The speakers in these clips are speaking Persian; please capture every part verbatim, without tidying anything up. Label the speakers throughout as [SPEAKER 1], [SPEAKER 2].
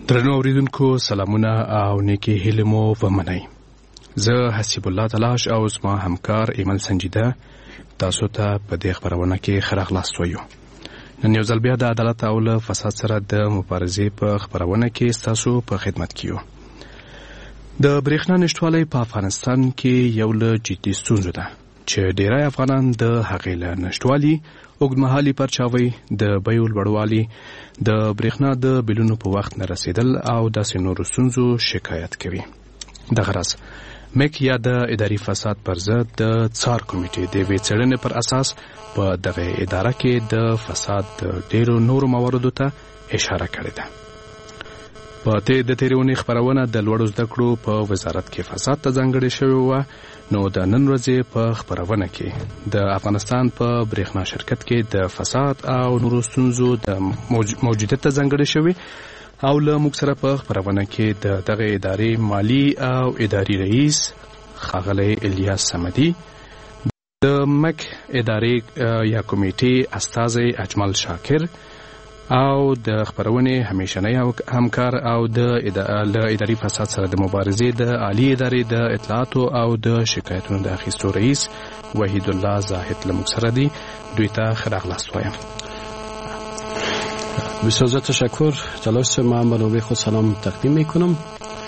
[SPEAKER 1] درنو اوریدونکو سلامونه او نیکی هیله مو ومنئ. زه حسیب الله تلاش او زما همکار ایمل سنجیده تاسو ته په دې خبرونه کې ښه راغلاست وایو. نن یو ځل بیا د عدالت او له فساد سره د مبارزې په خبرونه کې ستاسو په خدمت کې یو. د برېښنا نشتوالی په افغانستان کې یو له جدي ستونزو ده چې ډیری افغانان د هغې له نشتوالي، اوږدمهالي پرچاوۍ، د بیو لوړوالي، د برېښنا د بلونو په وخت نه رسیدل او داسې نورو ستونزو شکایت کوي. دغه راز مک یا د اداري فساد پر ضد د څار کمیټې د یوې څېړنې پر اساس په دغه اداره کې د فساد د ډېرو نورو مواردو ته اشاره کړې ده. په د تېرې اونۍ خپرونه د لوړو زده کړو په وزارت کې فساد ته ځانګړې شوې وه، نو د نن ورځې په خپرونه کې د افغانستان په برېښنا شرکت کې د فساد او نورو ستونزو د موجودیت ته ځانګړې شوې او له موږ سره په خپرونه کې د دغه ادارې مالی او اداري رئیس ښاغلی الیاس صمدي، د مک ادارې یا کمیټې استازی اجمل شاکر او د خپرونې همیشنی همکار او د اداري فساد سره د مبارزې د عالی ادارې د اطلاعاتو او د شکایتونو د اخیستو رئیس وحید الله زاهد له موږ سره دی. دوی ته ښه راغلاست وایم.
[SPEAKER 2] بسیار زیاد تشکر. تلاش ما هم به نوبه خود سلام تقدیم میکنم.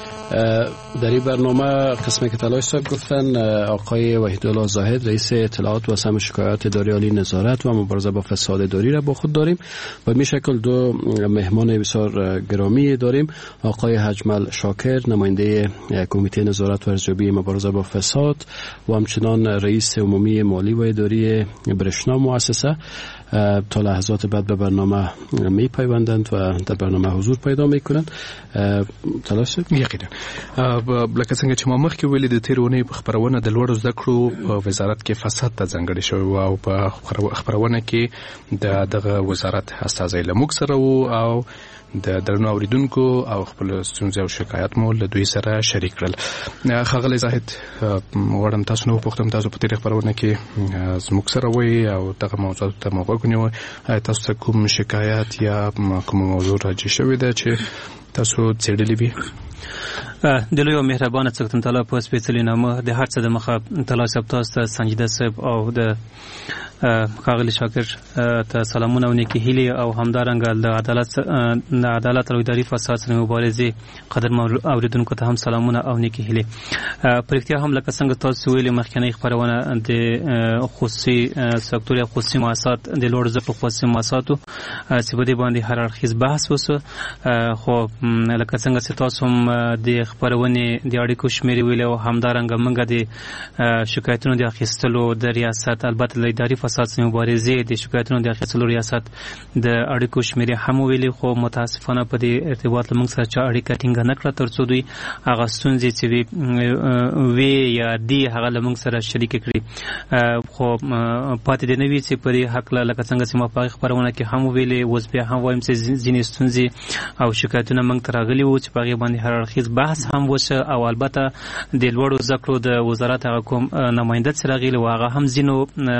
[SPEAKER 2] در این برنامه قسمی که تلاش صاحب گفتن آقای وحیدالله زاهد رئیس اطلاعات و سم شکایات اداری عالی نظارت و مبارزه با فساد اداری را با خود داریم و به شکل دو مهمان بسیار گرامی داریم. آقای اجمل شاکر نماینده کمیته نظارت و ارزیابی مبارزه با فساد و همچنان رئیس عمومی مالی و اداری برېښنا مؤسسه تا لحظات بعد به برنامه می پیوندند و در برنامه حضور پیدا میکنند. تلاش
[SPEAKER 1] یقینا لکه څنګه چې ما مخکې ویلي د تېرې اونۍ په خپرونه د لوړو زده کړو په وزارت کې فساد ته ځانګړې شوې وه او په خپرونه کې د دغه وزارت استازی له موږ سره و او د درنو اوریدونکو او خپل ستونزې او شکایات مو له دوی سره شریک کړل. ښاغلی زاهد، غواړم تاسو نه وپوښتم، تاسو په تېرې خپرونه کې زموږ سره وئ او دغه موضوعاتو ته مو غوږ ونیوئ. آیا تاسو ته کوم شکایت یا کومه موضوع راجع شوې ده چې تاسو څېړلې وي؟
[SPEAKER 3] د لوی او مهربانه څښتن تعالی په سپېڅلي نامه د هر څه د مخه تلاش صاحب، تاسو ته سنجیده صاحب او د ښاغلي شاکر ته سلامونه او نیکې هیلې او همدارنګه د عدالت د عدالت او اداري فساد سره مبارزې قدرمن اوریدونکو ته هم سلامونه او نیکې هیلې. په رښتیا هم لکه څنګه تاسو ویلي مخکینۍ خپرونه د خصوصي سکتور یا خصوصي مؤسسات د لوړو زده کړو خصوصي مؤسساتو چې په دې باندې هر اړخیز بحث وسو، خو لکه څنګه چې تاسو هم د خپرونې د اړیکو شمیرې ویلې او همدارنګه موږ د شکایتونو د اخیستلو د ریاست، البته د اداري فساد سره مبارزې د شکایتونو د اخیستلو ریاست د اړیکو شمیرې هم ویلې، خو متاسفانه په دې ارتباط له موږ سره چا اړیکه ټینګه نه کړه تر څو دوی هغه ستونزې چې وي یا دي هغه له موږ سره شریکې کړي. خو پاتې دې نه وي چې په دې هکله لکه څنګه چې ما په خپرونه کې هم ویلې، اوس بیا هم وایم چې ځینې ستونزې او شکایتونه موږ ته راغلي وو چې په هغې باندې هر اړخیز بحث هم وشه او البته د لوړو زده کړو د وزارت هغه کوم نماینده چې راغلی و هغه هم ځینو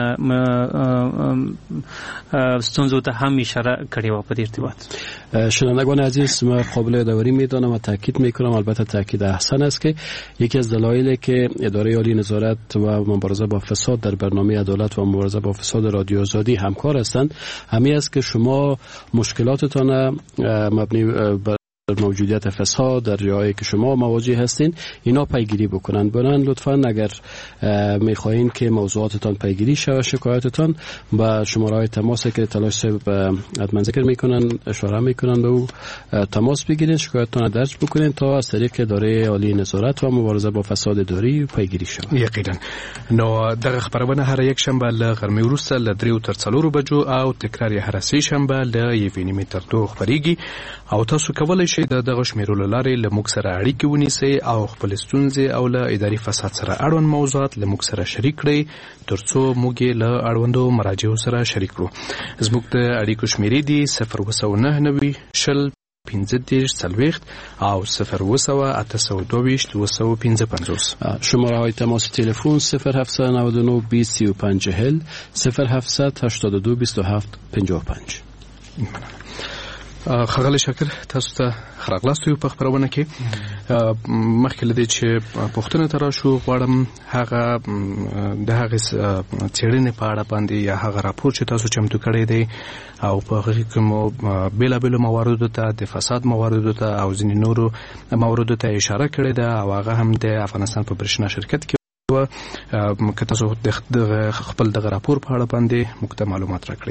[SPEAKER 3] ستونزو ته هم اشاره کړې وه په دې ارتباط.
[SPEAKER 2] شنوندگان عزیز، ما قابل یادآوری میدانم و تاکید میکنم، البته تاکید احسن است که یکی از دلایلی که اداره عالی نظارت و مبارزه با فساد در برنامه عدالت و مبارزه با فساد رادیو آزادی همکار هستند همین است که شما مشکلاتتان مبنی بر موجودیت فساد در جایی که شما مواجه هستین اینا پیگیری بکنن. برن لطفاً اگر میخواین که موضوعاتتان پیگیری شود، شکایتتان با شماره تماس که تلاش صاحب حتما ذکر میکنن اشاره میکنن به او تماس بگیرین، شکایتتان درج بکنین تا از طریق اداره عالی نظارت و مبارزه با فساد اداری پیگیری شود.
[SPEAKER 1] یقینا. نو دغه خبرونه هر یک شنبه له غرمې وروسته له دریو تر څلورو بجو او تکرار یې هر سې شنبه له یوې نیمې تر دوه خپرېږي او تاسو کولی شئ د دغه شمیرو له لارې له موږ سره اړیکې ونیسئ او خپل ستونزې او له اداري فساد سره اړوند موضوعات له موږ سره شریک کړئ تر څو موږ یې له اړوندو مراجعو سره شریک کړو. زموږ د اړیکو شمیرې دي صفر اوه سوه نهه نوي شل پنځه دېرش څلوېښت او صفر اوه سوه اته سوه دوهویشت اوه سوه پنځه پنځوس.
[SPEAKER 2] شماره های تماس تلفن صفر هفتصد و نود و نه بیست سی و پنج چهل صفر هفتصد هشتاد و دو بیست و هفت پنجاه و پنج.
[SPEAKER 1] خغلی شکر تاسو ته خراغلاستو په خبرونه کې مخکې لدی چې پښتنه تر شو غواړم هغه د هغه چیرې په اړه باندې یا هغه راپور چې تاسو چمتو کړی دی او په هغه کې مو بیلا بیل موارد ته د فساد موارد ته او ځینې نورو موارد ته اشاره کړې ده او هغه هم د افغانستان په برښنا شرکت کې و که تاسو د خپل دغه راپور په اړه باندې مکته معلومات راکړئ.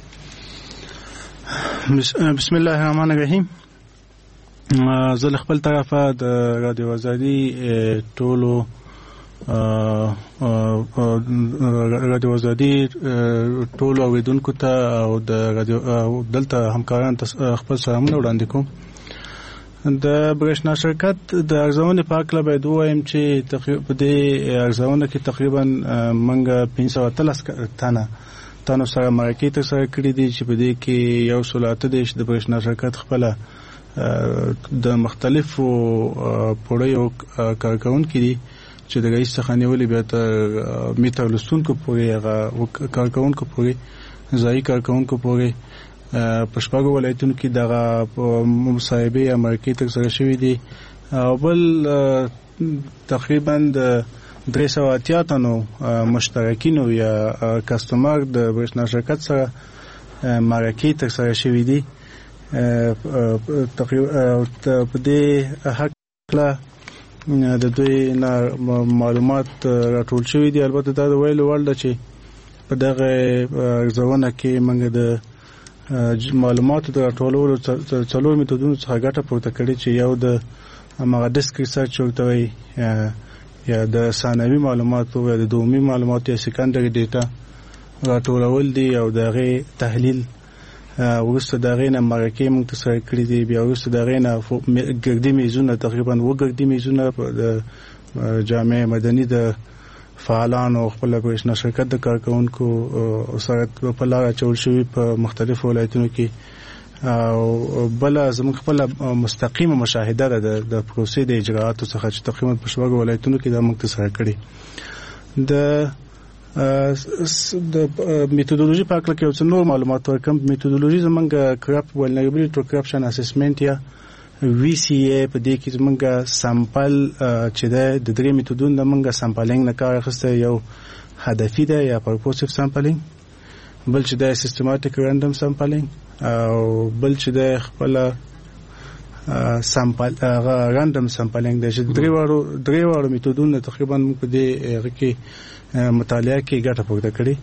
[SPEAKER 4] بسم الله الرحمن الرحیم. زه خپل طرفه د رادیو آزادي ټولو رادیو آزادي ټولو اوریدونکو ته او د رادیو دلته همکاران ته خپل سلامونه وړاندې کوم. د برښنا شرکت د ارزونې په اړه باید ووایم چې تقریبا د ارزونه کې تقریبا منګه پنځه سوه اتلس تنه تاسو سره مرکې تر سره کړې دي چې په دې کې یو سلاته د برښنا شرکت خپل د مختلفو پړیو کارکونکو دي چې د رئیس څخه نیولې بیا تر میټر لستونکو پورې هغه کارکونکو پورې ځای کارکونکو پورې په شپږو ولایتونو کې دغه مصاحبه یا مرکې تر سره شوې دي او بل تقریبا د درې سوه اتیا تنو مشترکینو یا کسټمر د برښنا شرکت سره مرکې تر سره شوې دي. تقریبا په دې حق د دوی معلومات راټول شوي دي. البته دا د ویلو وړ ده چې په دغه ارزونه کې موږ د معلوماتو د راټولولو څلور میتودونو څخه ګټه پورته کړې چې یو د هغه ډیسک ریسرچ ورته وایي یا د ثانوي معلوماتو یا د دومي معلوماتو یا سیکنډري ډیټا راټولول دي او دغه تحلیل وروسته دغه نه مرکې موږ ته سره کړې دي. بیا وروسته دغه نه ګردي میزونه تقریبا و ګردي میزونه د جامعه مدني د فعالانو خپل برښنا شرکت د کارکونکو سره په لار چول شوی په مختلفو ولایتونو کې او بل زموږ خپل مستقیمه مشاهده ده د پروسې د اجراءاتو څخه چې تقریبا په شپږ ولایتونو کې د موږ ته سره کړی. د د میتودولوژي په اړه کې یو څه نور معلومات ورکم. میتودولوژي زمونږ کرپ ولنربیلیټي ټو کرپشن اسسمنت یا وی سی ای په دې کې زمونږ سامپل چې د درې میتودونو زمونږ سامپلینګ نه کار اخیسته، یو هدفي ده یا پرپوزیټیو سامپلینګ، بل چې د سیستماتیک رانډم سامپلینګ او بل چې د خپل سامپل رانډم سامپلینګ ده. چې درې وړو درې وړو میتودونو تقریبا په دې کې مطالعه کې ګټه پورته کړي.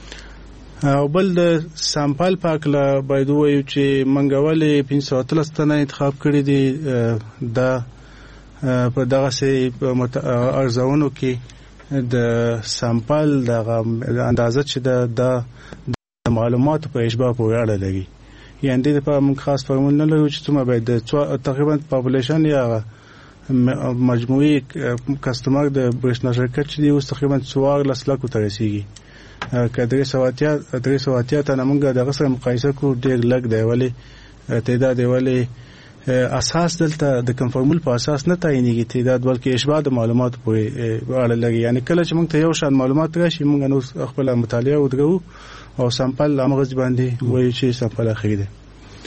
[SPEAKER 4] او بل د سامپل پاکله باید وایو چې منګولې پنځه سوه اتلس تنه انتخاب کړي دي. دا په دغه سي ارزونو کې د سامپل دغه اندازه چې د معلوماتو په اشباه پورې اړه لري. یعنی د په موږ خاص فارمول نه لرو چې څومره باید تقریبا پاپولیشن یا مجموعي کسټمر د برښنا شرکت چې دی اوس تقریبا څوارلس لکو ته رسیږي. که درې سوه اتیا درې سوه اتیا تنه موږ دغه سره مقایسه کوو ډېر لږ دی، ولې تعداد دی ولې اساس دلته د کنفورمول په اساس نه تعینېږي تعداد، بلکې اشباه د معلوماتو پورې اړه لري. یعنی کله چې موږ ته یو شان معلومات راشي موږ نو خپل مطالعه ودرو او سامپل هغه باندې وایي چې سامپل اخري دی.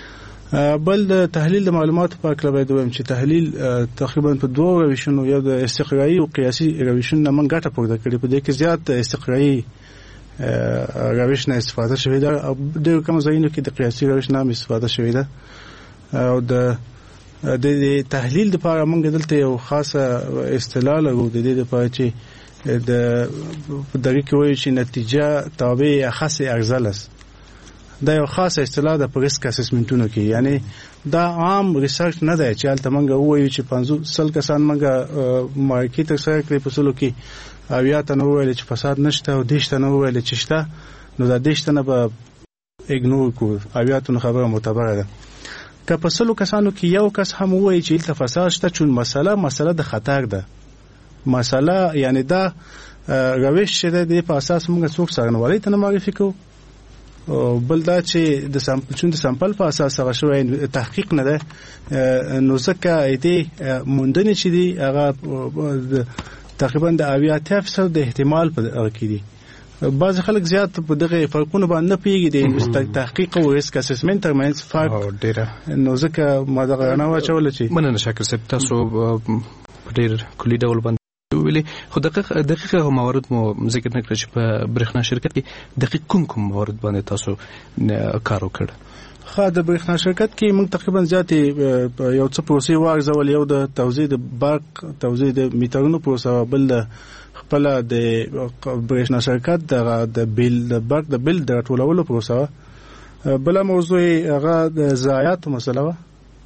[SPEAKER 4] بل د تحلیل د معلوماتو په اړه باید وایم چې تحلیل تقریبا په دوه روشونو، یو د استقرایي او قیاسي روشونو موږ ګټه پورته کړې. په دې کې زیات استقرایي روش نه استفاده شوې ده او ډېر کم ځایونو کې د قیاسي روش نه استفاده شوې ده. او د د تحلیل لپاره موږ دلته یو خاصه اصطلاح لرو د دې لپاره چې د دغه کې وایي چې نتیجه تابع خاصه ارزلس. دا یو خاصه اصطلاح د پریسک اسسمنټونو کې، یعنی دا عام ریسرچ نه دی چې البته موږ وایو چې پنځه سل کسان موږ مارکیټ سره کړی په سلو کې او یا ته نو ویل چې فساد نشته او دیشته نو ویل چې شته، نو دا دیشته نه به اګنور کو او یا ته خبره معتبره ده. که په سلو کسانو کې یو کس هم وایي چې الته فساد شته، چون مسله مسله د خطر ده، مسله یعنی دا روش شه د په اساس موږ څوک څنګه ته معرفي کوو. بل دا چې د سامپل چون د سامپل په اساس هغه شوی تحقیق نه ده، نو ځکه دې موندنې چې دی هغه تقریبا د اویا اتیا فیصد د احتمال په اړه کې دي بعض خلک زیات په دغه فرقونه باندې نه پیږي د تحقیق او ریسک اسسمنت ترمنځ فرق
[SPEAKER 1] ډیره
[SPEAKER 4] نو ځکه ما دغه نه واچول چې
[SPEAKER 1] مننه شاکر صاحب تاسو ډیر کلی ډول باندې ویلي خو دقیق دقیقه موارد مو ذکر نه کړی چې په برېښنا شرکت کې دقیق کوم کوم موارد باندې تاسو کار وکړ.
[SPEAKER 4] خا د برېښنا شرکت کې موږ تقریبا زیاتې یو څه پروسې وارزول، یو د توزیع د برق توزیع د میټرونو پروسه، بل د خپل د برېښنا شرکت د بیل د برق د بیل د ټولولو پروسه، بل موضوع هغه د ضایعاتو مسله و،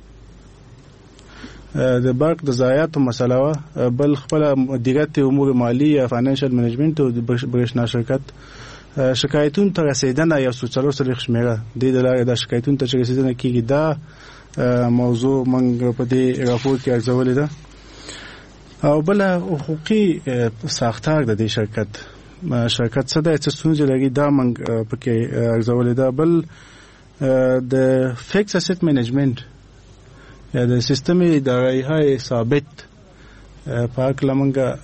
[SPEAKER 4] د برق د ضایعاتو مسله و، بل خپل مدیریت امور مالی یا فاینانشل منیجمنت او د برېښنا شرکت شکایتون ته رسیدنه یا څلور څلوېښت شمیره د دې لارې د شکایتون ته رسیدنه کیږي. دا موضوع موږ په دې راپور کې ارزولې ده. او بل حقوقي ساختار د دې شرکت شرکت څه د څه لري دا موږ پکې ارزولې ده. بل د فکس اسټ منیجمنت یا د سیستم اداري های ثابت پاک لمنګه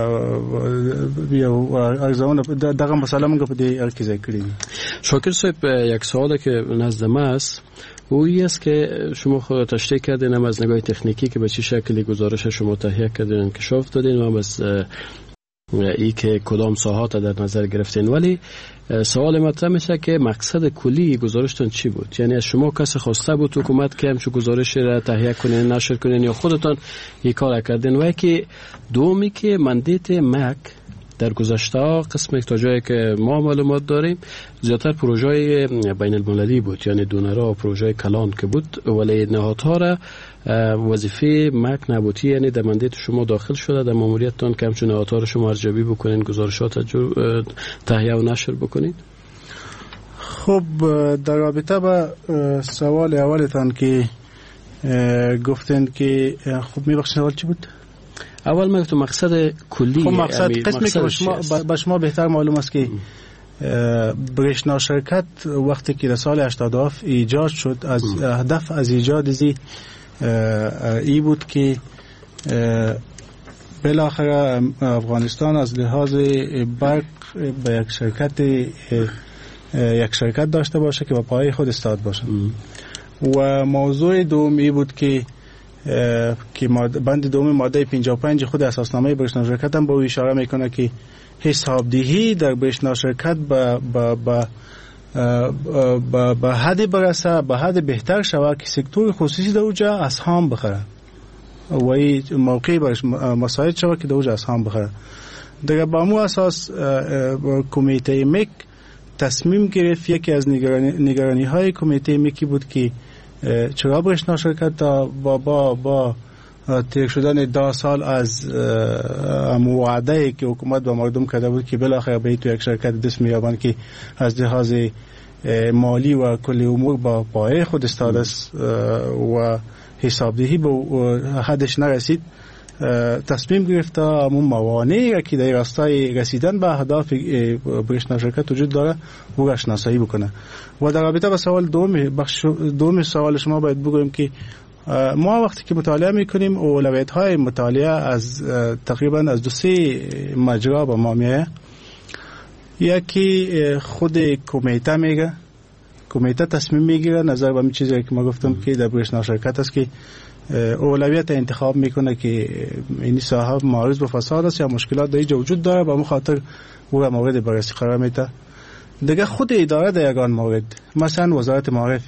[SPEAKER 4] یو ارزونه دغه مسئله موږ په دې اړه کې ذکر کړی.
[SPEAKER 2] شاکر صاحب یک سوالی که نزد ما است و این است که شما خود تشریح کردین هم از نگاه تکنیکی که به چه شکلی گزارش شما تهیه کردین انکشاف دادین و هم از ای که کدام ساحات در نظر گرفتین، ولی سوال مطرح میشه که مقصد کلی گزارشتون چی بود؟ یعنی از شما کسی خواسته بود حکومت که همچون گزارش را تهیه کنین نشر کنین یا خودتان این کار کردین؟ و یکی دومی که مندیت مک در گذشته ها قسم تا جایی که ما معلومات داریم زیادتر پروژه بین المللی بود، یعنی دونرها و پروژه کلان که بود، ولی نهادها را وظیفه مک نبودی، یعنی در مندیت شما داخل شده در ماموریتتان که همچون نهادها را شما ارزیابی بکنین، گزارشات تهیه و نشر بکنین.
[SPEAKER 4] خب در رابطه با سوال اولتان که گفتن که خب میبخشید سوال چی بود؟
[SPEAKER 2] اول من تو مقصد کلی
[SPEAKER 4] خب مقصد قسمی که شما با شما بهتر معلوم است که برېښنا شرکت وقتی که در سال هشتاد و هفت ایجاد شد از هدف از ایجاد زی ای بود که بالاخره افغانستان از لحاظ برق به یک شرکت یک شرکت داشته باشه که با پای خود استاد باشه. و موضوع دومی بود که که بند دوم ماده پنجاه و پنج خود اساسنامه برېښنا شرکت هم به اشاره میکنه که حسابدهی در برېښنا شرکت به به به به حد برسه، به حد بهتر شود که سکتور خصوصی در اونجا اسهام بخره و این موقعی برش مساعد شود که در اونجا اسهام بخره. دیگه با مو اساس کمیته مک تصمیم گرفت. یکی از نگرانی نگرانی های کمیته مکی بود که چرا برېښنا شرکت با با با تیر شدن ده سال از وعده که حکومت با مردم کرده بود که بالاخره به تو یک شرکت دست می‌یابند که از لحاظ مالی و کلی امور با پای خود استاد است و حسابدهی به حدش نرسید، تصمیم گرفت همون موانعی که در راستای رسیدن به اهداف برېښنا شرکت وجود داره او را شناسایی بکنه. و در رابطه با سوال دوم بخش دوم سوال شما باید بگویم که ما وقتی که مطالعه میکنیم اولویت های مطالعه از تقریبا از دو سه مجرا با ما میایه. یکی خود کمیته میگه، کمیته تصمیم میگیره نظر به این چیزی که ما گفتم که در برېښنا شرکت است که اولویت انتخاب میکنه که این ساحه معرض به فساد است یا مشکلات در اینجا وجود داره، به اون خاطر او را مورد بررسی قرار میده. دیگه خود اداره در یگان مورد، مثلا وزارت معارف،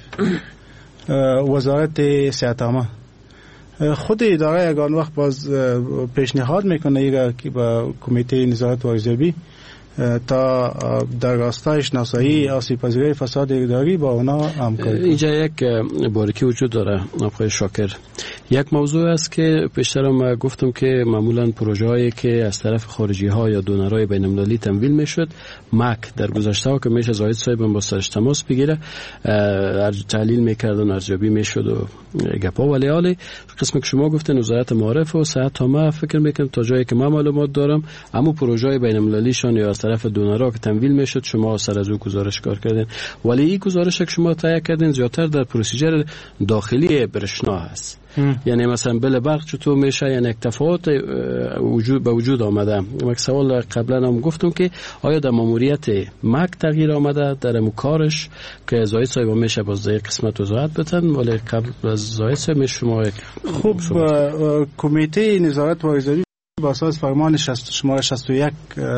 [SPEAKER 4] وزارت صحت عامه، خود اداره یگان وقت باز پیشنهاد میکنه ایرا که با کمیته نظارت و ارزیابی تا در راستای شناسایی آسیب پذیری فساد اداری با اونا همکاری.
[SPEAKER 2] اینجا یک باریکی وجود داره آقای شاکر. یک موضوع است که پیشترم گفتم که معمولا پروژه هایی که از طرف خارجی ها یا دونرهای بین المللی تمویل میشد، مک در گذشته ها که میشه زاهد صاحب با سرش تماس بگیره تحلیل میکردن، ارزیابی میشد و گپا. ولی حالی قسم که شما گفتن وزارت معارف و صحت عامه فکر میکنم تا جایی که من معلومات دارم اما پروژه های بین المللی شان یا از طرف دونرها که تمویل میشد شما سر از او گزارش کار کردین، ولی این گزارش که شما تهیه کردین زیادتر در پروسیجر داخلی برېښنا هست. یعنی مثلا بل برق چطور میشه، یعنی یک تفاوت وجود به وجود آمده. یک سوال قبلا هم گفتم که آیا در ماموریت مک تغییر آمده در کارش که زاید صاحب میشه باز در قسمت وضاحت بدن، ولی قبل از زاید صاحب می شما
[SPEAKER 4] خوب کمیته نظارت و ارزیابی با اساس فرمان شماره شصت و یک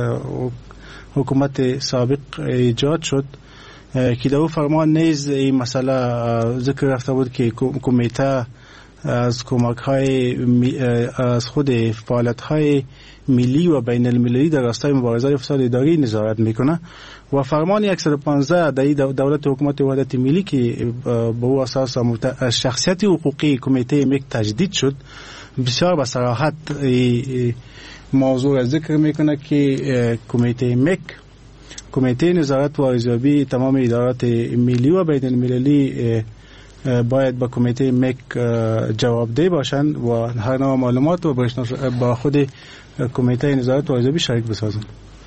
[SPEAKER 4] حکومت سابق ایجاد شد که در فرمان نیز این مسئله ذکر رفته بود که کمیته از کمک های از خود فعالیت های ملی و بین المللی در راستای مبارزه فساد اداری نظارت میکنه و فرمان صد و پانزده در دولت حکومت وحدت ملی که به او اساس شخصیت حقوقی کمیته مک تجدید شد بسیار به صراحت موضوع را ذکر میکنه که کمیته مک کمیته نظارت و ارزیابی تمام ادارات ملی و بین المللی باید با کمیته مک جوابدهی باشند و هر نوع معلومات و با خود کمیته نظارت و ارزیابی شریک بسازند.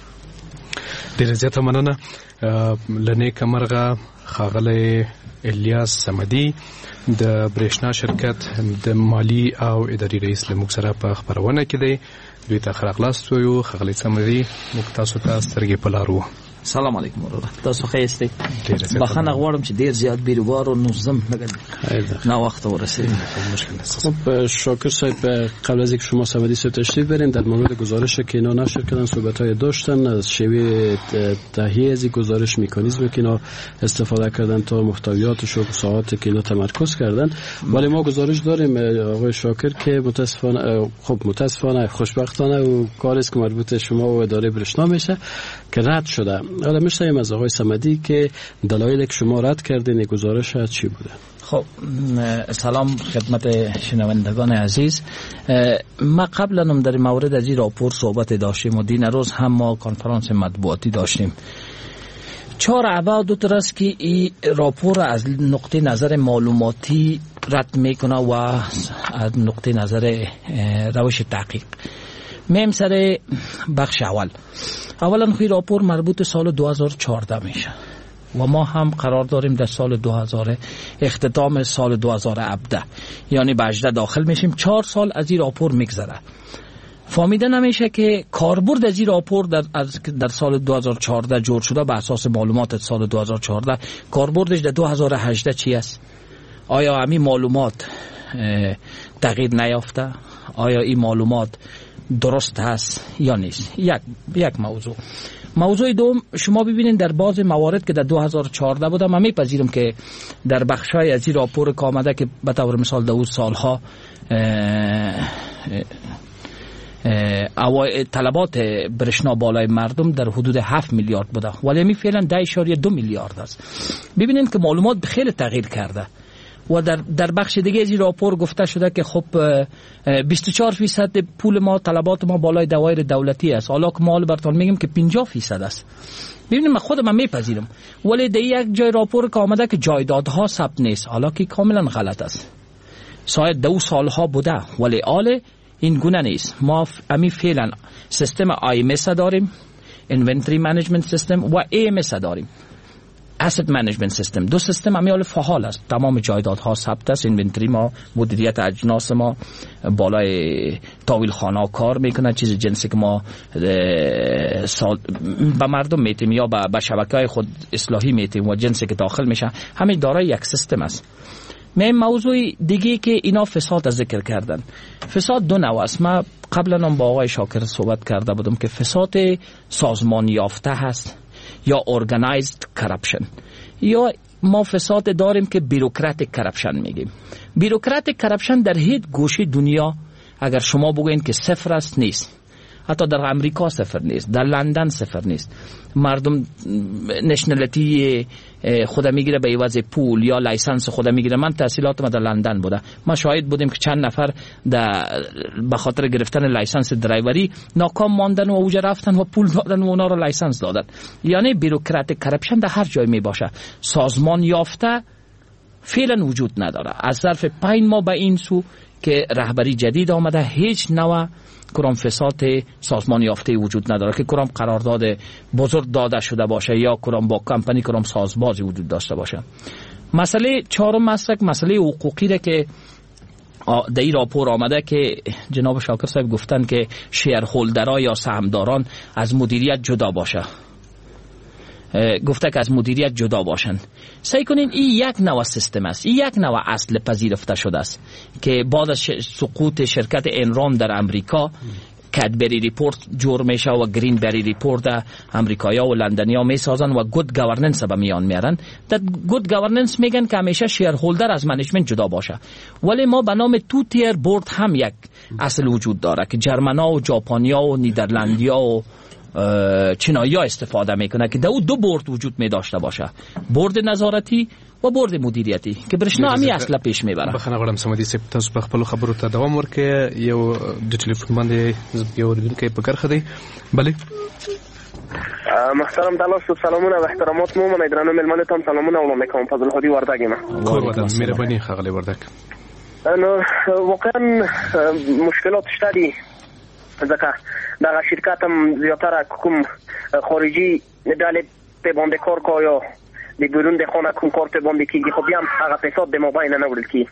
[SPEAKER 1] ډېر زیاته مننه. لنیک مرغه ښاغلی الیاس صمدي د برېښنا شرکت د مالی او اداري رئیس له موږ سره په خپرونه کې دی. دوی ته ښه راغلاست وایو. ښاغلی صمدي موږ تاسو ته سترګې په لار وو.
[SPEAKER 5] سلام علیکم ورحمه تاسو ښه یاستئ؟ بخښنه غواړم چې ډیر زیات بیروبار او نوزم لګل نه وخت ورسید.
[SPEAKER 2] خب شاکر صاحب، قبل از اینکه شما صمدی صاحب تشریف برین در مورد گزارش که اینا نشر کردن صحبت‌های داشتن از شیوه تهیه از گزارش، مکانیزمی که اینا استفاده کردن تا محتویاتش و ساعاتی که اینا تمرکز کردن. ولی ما گزارش داریم آقای شاکر که متاسفانه خب متاسفانه خوشبختانه و کاری است که مربوط شما و اداره برېښنا میشه که رد شده. حالا میشنویم از آقای صمدی که دلایلی که شما رد کردین گزارش چی بوده؟
[SPEAKER 5] خب سلام خدمت شنوندگان عزیز. ما قبلا هم در مورد از این راپور صحبت داشتیم و دین روز هم ما کنفرانس مطبوعاتی داشتیم. چهار ابعاد دو طرح است که این راپور از نقطه نظر معلوماتی رد میکنه و از نقطه نظر روش تحقیق. میم سر بخش اول. اولا خوی راپور مربوط سال دو هزار و چهارده میشه و ما هم قرار داریم در سال دو هزار اختتام سال دو هزار و هفده یعنی به هجده داخل میشیم. چهار سال از این راپور میگذره. فهمیده نمیشه که کاربرد از این راپور در, در سال دو هزار و چهارده جور شده به اساس معلومات سال دو هزار و چهارده، کاربردش در دو هزار و هجده چی است؟ آیا همین معلومات تغییر نیافته؟ آیا این معلومات درست هست یا نیست؟ یک یک موضوع. موضوع دوم، شما ببینید در بعض موارد که در دو هزار و چهارده بوده، من میپذیرم که در بخشای از این راپور که آمده که به طور مثال در اون سالها اوای طلبات برېښنا بالای مردم در حدود هفت میلیارد بوده ولی می فعلا ده اشاریه دو میلیارد است. ببینید که معلومات خیلی تغییر کرده و در در بخش دیگه از این راپور گفته شده که خب بیست و چهار فیصد پول ما طلبات ما بالای دوایر دولتی است، حالا که ما براتون میگم که پنجاه فیصد است. ببینید من خودم میپذیرم ولی در یک جای راپور که آمده که جایدادها ثبت نیست، حالا که کاملا غلط است. شاید دو سالها بوده ولی آله این گونه نیست. ما امی فعلا سیستم آی ام اس داریم، اینونتری منیجمنت سیستم و ای ام اس داریم، asset management سیستم. دو سیستم همیال فعال است. تمام جایدادها ثبت است. اینونتری ما، مدیریت اجناس ما بالای تاویل خانه کار میکنه، چیز جنسی که ما به مردم میتیم یا به شبکه‌های خود اصلاحی میتیم و جنسی که داخل میشه همین دارای یک سیستم است. من موضوع دیگه که اینا فساد ذکر کردن، فساد دو نوع است. ما قبلا هم با آقای شاکر صحبت کرده بودم که فساد سازمان یافته هست یا organized corruption، یا ما فساد داریم که بیروکراتیک کرپشن میگیم. بیروکراتیک کرپشن در هیچ گوشه دنیا اگر شما بگوین که صفر است نیست. حتی در امریکا صفر نیست، در لندن صفر نیست. مردم نشنالیتی خود میگیره به عوض پول یا لایسنس خود میگیره. من تحصیلات ما در لندن بوده، ما شاهد بودیم که چند نفر به خاطر گرفتن لایسنس درایوری ناکام ماندن و اوج رفتن و پول دادن و اونا رو لایسنس دادن. یعنی بیروکراتیک کرپشن در هر جای می باشه. سازمان یافته فعلا وجود نداره. از ظرف پنج ماه به این سو که رهبری جدید آمده هیچ نوع کرام فساد سازمان یافته وجود نداره که کرام قرارداد بزرگ داده شده باشه یا کرام با کمپانی کرام سازبازی وجود داشته باشه. مسئله چهارم مسلک مسئله حقوقی را که در این راپور آمده که جناب شاکر صاحب گفتن که شیر هولدرها یا سهامداران از مدیریت جدا باشه، گفته که از مدیریت جدا باشن. سعی کنین این یک نوع سیستم است، این یک نوع اصل پذیرفته شده است که بعد از سقوط شرکت انرام در امریکا کدبری ریپورت جور میشه و گرین بری ریپورت امریکایی‌ها و لندنی‌ها میسازن و گود گاورننس به میان میارن. در گود گاورننس میگن که همیشه شیر هولدر از منیجمنت جدا باشه، ولی ما به نام تو تیر بورد هم یک اصل وجود داره که جرمنا و ژاپنیا و نیدرلندیا و چینایی ها استفاده میکنه که دو دو بورد وجود می داشته باشه، بورد نظارتی و بورد مدیریتی که برشنا همی اصلا پیش میبره.
[SPEAKER 1] بخنه غواړم سمدي سپ تاسو په خپل خبرو ته دوام ورکړئ. یو د ټلیفون باندې یو اوریدونکی په کرخه دی. بله
[SPEAKER 6] محترم دلاس سلامونه و احترامات مو من درنو ملمانه تام سلامونه وړاندې کوم. فضل الهادي وردګ ما
[SPEAKER 1] کور ودان مهرباني خغلی وردګ.
[SPEAKER 6] نو واقعا مشکلات شته دي ځکه دا شرکت هم زیاتره کوم خارجي ډلې په باندې کار کوي، د بیرون د خانه کوم کار په باندې کیږي، خو بیا هم هغه پیسې د موبایل نه وړل کی.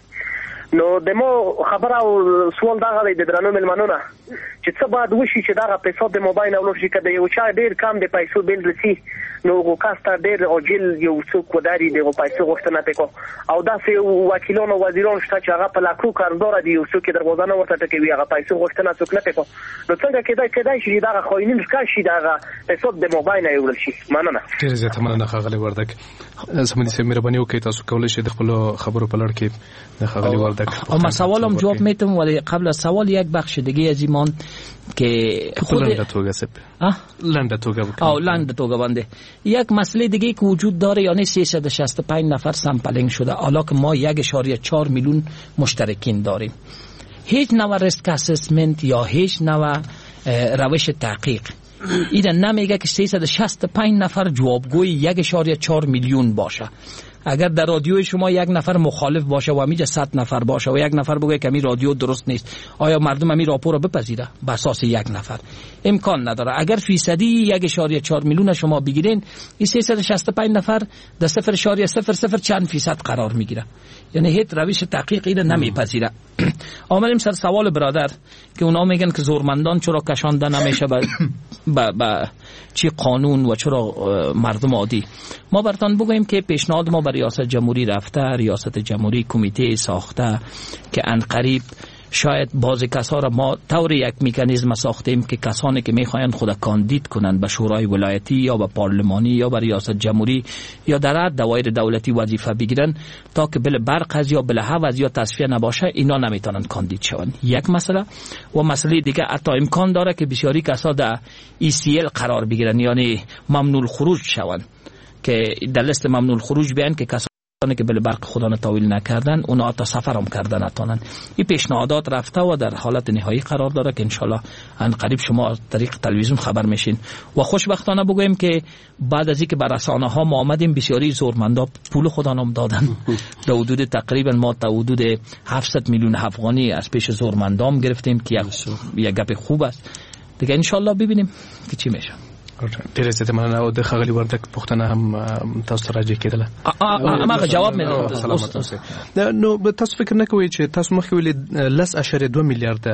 [SPEAKER 6] نو د مو خبره او سوال دا غوي د درنو ملمنونه چې څه باید وشي چې دا پیسې د موبایل نه وړل شي. کله یو چا ډیر کم د پیسو بیل رسی نو وکاسته ډیر اوجل یو څوک وداري د پیسو غوښتنه وکړي او دا سه وکیلان او وزیران شته چې هغه په لاکو کاردار دي یو څوک دروازه نه ورته کوي هغه پیسو غوښتنه څوک نه کوي. نو څنګه کېدای کېدای شي دا خاينین ښکار شي دا پیسې د موبایل نه وړل شي. مننه.
[SPEAKER 1] ډیر زیات مننه خغلی وردګ. سمدي سه مهرباني وکړئ تاسو کولای شئ د خپل خبرو په لړ کې د خغلی وردګ
[SPEAKER 5] اما سوالم جواب میتم، ولی قبل از سوال یک بخش دیگه از ایمان که
[SPEAKER 1] خود لنده توگه سپ لنده توگه بکنم
[SPEAKER 5] او لنده توگه بنده یک مسئله دیگه که وجود داره، یعنی سیصد و شصت و پنج نفر سامپلینگ شده، حالا که ما یک اشاره چهار میلیون مشترکین داریم. هیچ نوع ریسک اسسمنت یا هیچ نوع روش تحقیق ایده نمیگه که سیصد و شصت و پنج نفر جوابگوی یک اشاره چهار میلیون باشه. اگر در رادیوی شما یک نفر مخالف باشه و امیجا صد نفر باشه و یک نفر بگه که می رادیو درست نیست، آیا مردم امی راپور رو بپذیره؟ به اساس یک نفر امکان نداره. اگر فیصدی یک اشاره چهار میلیون شما بگیرین، این سیصد و شصت و پنج نفر در صفر اشاره صفر صفر چند فیصد قرار میگیره، یعنی هیچ روش تحقیق ایده نمیپذیره. آمدیم سر سوال برادر که اونا میگن که زورمندان چرا کشانده نمیشه با با چی قانون و چرا مردم عادی. ما براتون بگویم که پیشنهاد ما بر ریاست جمهوری رفته، ریاست جمهوری کمیته ساخته که انقریب شاید بعضی کسا را ما طور یک مکانیزم ساختیم که کسانی که میخواین خود کاندید کنند به شورای ولایتی یا به پارلمانی یا به ریاست جمهوری یا در هر دوایر دولتی وظیفه بگیرن تا که بل برق از یا بل حوض یا تصفیه نباشه، اینا نمیتونن کاندید شوند. یک مسئله. و مسئله دیگه حتی امکان داره که بسیاری کسا در ای سی ال قرار بگیرن، یعنی ممنوع خروج شوند، که در لیست ممنوع خروج بیان که کسا که بل برق خدا نتاویل نکردن اونا حتی سفر هم کردن نتانن. این پیشنهادات رفته و در حالت نهایی قرار داره که انشالله انقریب شما از طریق تلویزیون خبر میشین. و خوشبختانه بگویم که بعد از اینکه بر رسانه ها ما آمدیم، بسیاری زورمندا پول خدا نام دادن در حدود تقریبا ما تا حدود هفتصد میلیون افغانی از پیش زورمندام گرفتیم که یک گپ خوب است دیگه. انشالله ببینیم که چی میشه.
[SPEAKER 1] ډیر زیات مننه. او د خغلی وردګ پوښتنه هم تاسو راځي کېدله.
[SPEAKER 5] ما جواب مې
[SPEAKER 1] سلامت اوسئ. نو تاسو فکر نه کوئ چې تاسو مخکې ویلې لس اشاریه دوه میلیارډ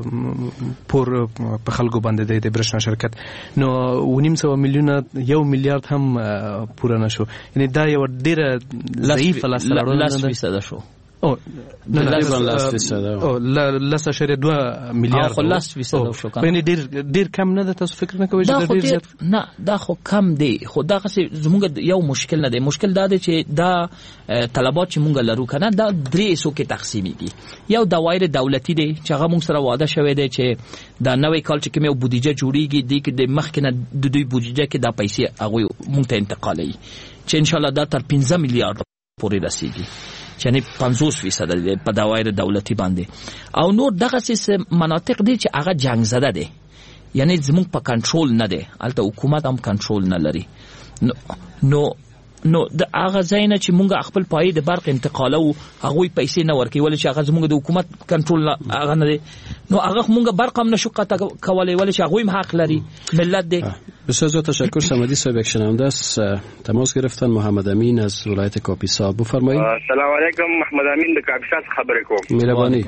[SPEAKER 1] پور په خلکو باندې دی د برېښنا شرکت، نو ونیم سوه میلیونه یو میلیارډ هم پوره نشو، یعنی دا یو ډیره ضعیفه لاسته راوړنه
[SPEAKER 5] لس فیصده شو.
[SPEAKER 1] او
[SPEAKER 2] نه لاس فیصده
[SPEAKER 1] او لاس اشاریه دوه میلیارډ
[SPEAKER 5] خو لاس فیصده شو.
[SPEAKER 1] یعنی ډیر ډیر کم نه ده. تاسو فکر نه کوئ چې ډیر زیات؟
[SPEAKER 5] نه دا خو کم دی، خو دا څه زموږ یو مشکل نه دی. مشکل دا دی چې دا طلبات چې مونږ لرو کنه دا درې سو کې تقسیمیږي. یو دوایر دولتي دی چې هغه مونږ سره وعده شوی دی چې دا نوې کال چې کومه بودیجه جوړیږي دی کې د مخکنه د دوی بودیجه کې دا پیسې هغه مونږ ته انتقالي چې ان شاء الله دا تر پنځه میلیارډ پورې رسیدي، یعنی پنځوس فیصد دی په دوایر دولتي باندې. او نور دغه څه مناطق دي چې هغه جنگ زده دي، یعنی زموږ په کنټرول نه دی، البته حکومت هم کنټرول نه لري. نو, نو نو د هغه ځای نه چې مونږ خپل پای د برق انتقالو هغه پیسې نه ورکوي ولې چې هغه زموږ د حکومت کنټرول هغه نه دی نو هغه مونږ برق هم نشو قطع کولای ولې چې هغه هم حق لري ملت دی.
[SPEAKER 2] بسیار زیاد تشکر. صمدی صاحب یک شنونده است تماس گرفتن. محمد امین از ولایت کاپیسا بفرمایید.
[SPEAKER 7] سلام علیکم. محمد امین د کاپیسا خبرې کوم.
[SPEAKER 2] مهرباني.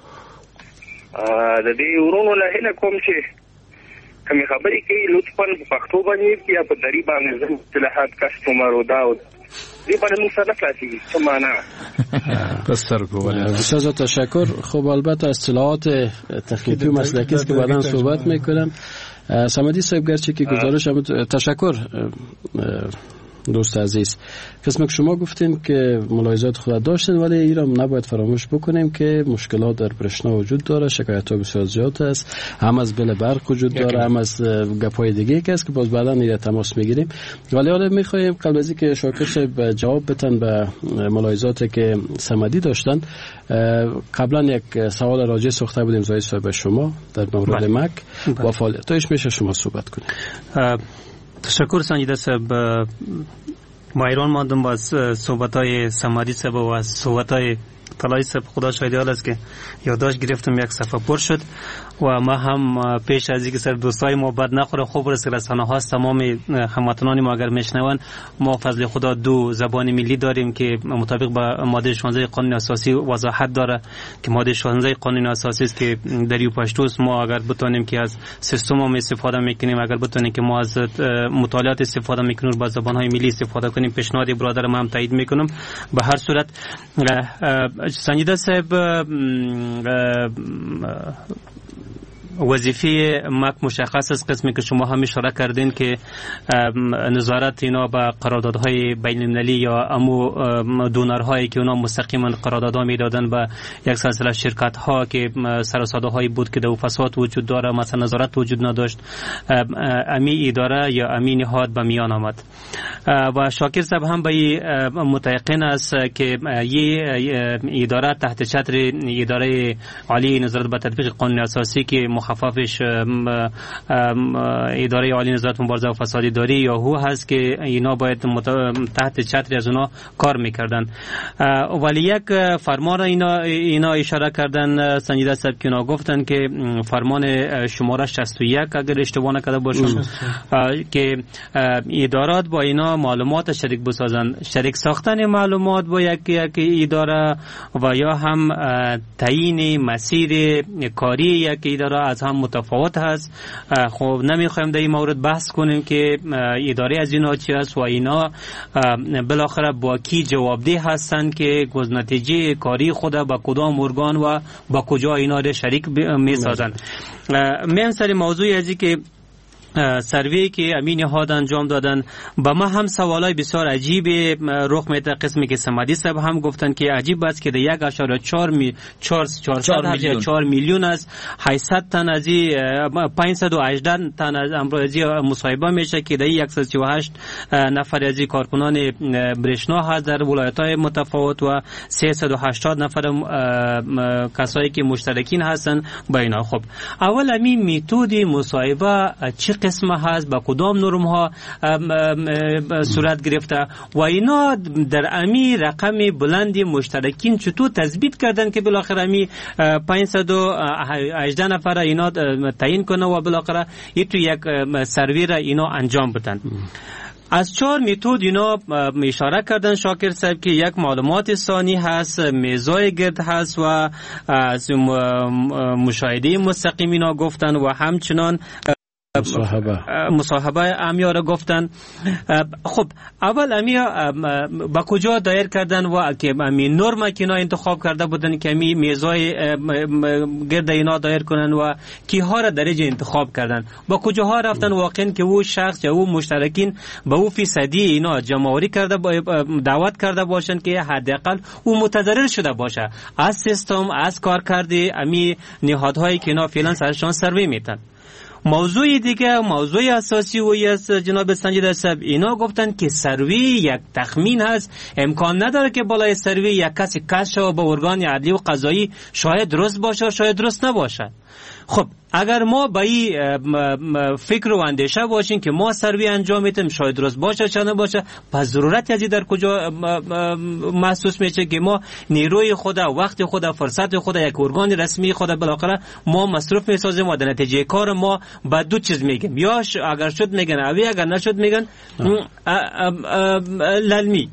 [SPEAKER 7] د دې ورونو له هله کوم چې کوم خبرې کوي لطفاً په پښتو باندې یا په دری باندې زم اصطلاحات کسٹمر او دا دې باندې موږ سره کلاسي څه معنا
[SPEAKER 2] بسیار گوله. بسیار زیاد تشکر. خب البته اصطلاحات تخلیقی و مسلکی است که بعداً صحبت میکنم. صمدی صاحب گرچه که گزارش هم تشکر دوست عزیز. قسم که شما گفتین که ملاحظات خود داشتین ولی ایران نباید فراموش بکنیم که مشکلات در برشنا وجود داره، شکایت ها بسیار زیاد است، هم از بل برق وجود داره هم از گپای دیگه که است که باز بعدا ایره تماس میگیریم. ولی حالا میخوایم قبل از اینکه شاکر صاحب جواب بدن به ملاحظاتی که صمدی داشتن قبلا یک سوال راجع ساخته بودیم زای صاحب شما در مورد مک و فعالیتش میشه شما صحبت کنید.
[SPEAKER 3] تشکر سنجیده صاحب. ما ایران ماندم با صحبت‌های صمدی صاحب و از صحبت‌های طلایی صاحب خدا شاهد حال است که یادداشت گرفتم یک صفحه پر شد و ما هم پیش از اینکه سر دوستای ما بد نخوره خوب رسید رسانه ها تمام هموطنان ما اگر میشنون ما فضل خدا دو زبان ملی داریم که مطابق با ماده شانزده قانون اساسی وضاحت داره که ماده شانزده قانون اساسی است که در یو پشتوس ما اگر بتونیم که از سیستم ما استفاده میکنیم اگر بتونیم که ما از مطالعات استفاده میکنیم با زبان های ملی استفاده کنیم پیشنهاد برادر ما هم تایید میکنم. به هر صورت سنجیده صاحب وظیفه مک مشخص است. قسمی که شما هم اشاره کردین که نظارت اینا به قراردادهای بین المللی یا امو دونرهایی که اونا مستقیما قراردادها میدادن به یک سلسله شرکت ها که سر و ساده هایی بود که دو فساد وجود داره مثلا نظارت وجود نداشت امی اداره یا امی نهاد به میان آمد و شاکر صاحب هم به متيقن است که یه اداره تحت چتر اداره عالی نظارت به تطبیق قانون اساسی که مخففش اداره عالی نظارت مبارزه و فساد اداری یا هو هست که اینا باید تحت چتر از اونا کار میکردن. ولی یک فرمان اینا اینا اشاره کردن سنجیده صاحب که اینا گفتن که فرمان شماره شصت و یک اگر اشتباه نکرده باشم که ادارات با اینا معلومات شریک بسازن. شریک ساختن معلومات با یک یک اداره و یا هم تعیین مسیر کاری یک اداره از هم متفاوت هست. خب نمیخوایم در این مورد بحث کنیم که اداره از اینا چی است و اینا بالاخره با کی جوابدeh هستند که گز نتیجه کاری خود با کدام ارگان و با کجا اینا را شریک میسازن. مهم سر موضوع ازی که سروی که امین نهاد انجام دادن با ما هم سوالای بسیار عجیبی رخ میده. قسمی که صمدی صاحب هم گفتن که عجیب است که در یک اشاره چهار می چهار میلیون است هشتصد تن از پانصد و هجده تن از امروزی مصاحبه میشه که در صد و سی و هشت نفر از کارکنان برشنا هست در ولایت‌های متفاوت و سیصد و هشتاد نفر کسایی که مشترکین هستن با اینا. خب اول همین میتود مصاحبه چه قسم هست با کدام نرم ها صورت گرفته و اینا در امی رقم بلندی مشترکین چطور تثبیت کردن که بالاخره امی پانصد و هجده نفر اینا تعیین کنه و بالاخره تو یک سروی را اینا انجام بدن. از چهار میتود اینا اشاره کردن شاکر صاحب که یک معلومات ثانی هست، میزای گرد هست و از مشاهده مستقیم اینا گفتن و همچنان مصاحبه مصاحبه امیا را گفتن. خب اول امیا با کجا دایر کردن و که امی نرم که اینا انتخاب کرده بودن که امی میزای گرد اینا دایر کنن و کی ها را درجه انتخاب کردن با کجاها رفتن واقعا که او شخص یا او مشترکین با او فیصدی اینا جمع‌آوری کرده دعوت کرده باشن که حداقل او متضرر شده باشه از سیستم از کارکرد امی نهادهایی که اینا فعلا سرشان سروی میتن. موضوع دیگه موضوع اساسی و از جناب سنجیده صاحب اینا گفتن که سروی یک تخمین هست، امکان نداره که بالای سروی یک کسی کش و با ارگان عدلی و قضایی شاید درست باشه شاید درست نباشه. خب اگر ما با این فکر و اندیشه باشیم که ما سروی انجام میدیم، شاید درست باشه چه نباشه، پس ضرورت از این در کجا محسوس میشه که ما نیروی خود، وقت خود، فرصت خود، یک ارگان رسمی خود بالاخره ما مصرف میسازیم و در نتیجه کار ما با دو چیز میگیم، یا اگر شد میگن اوی، اگر نشد میگن للمی.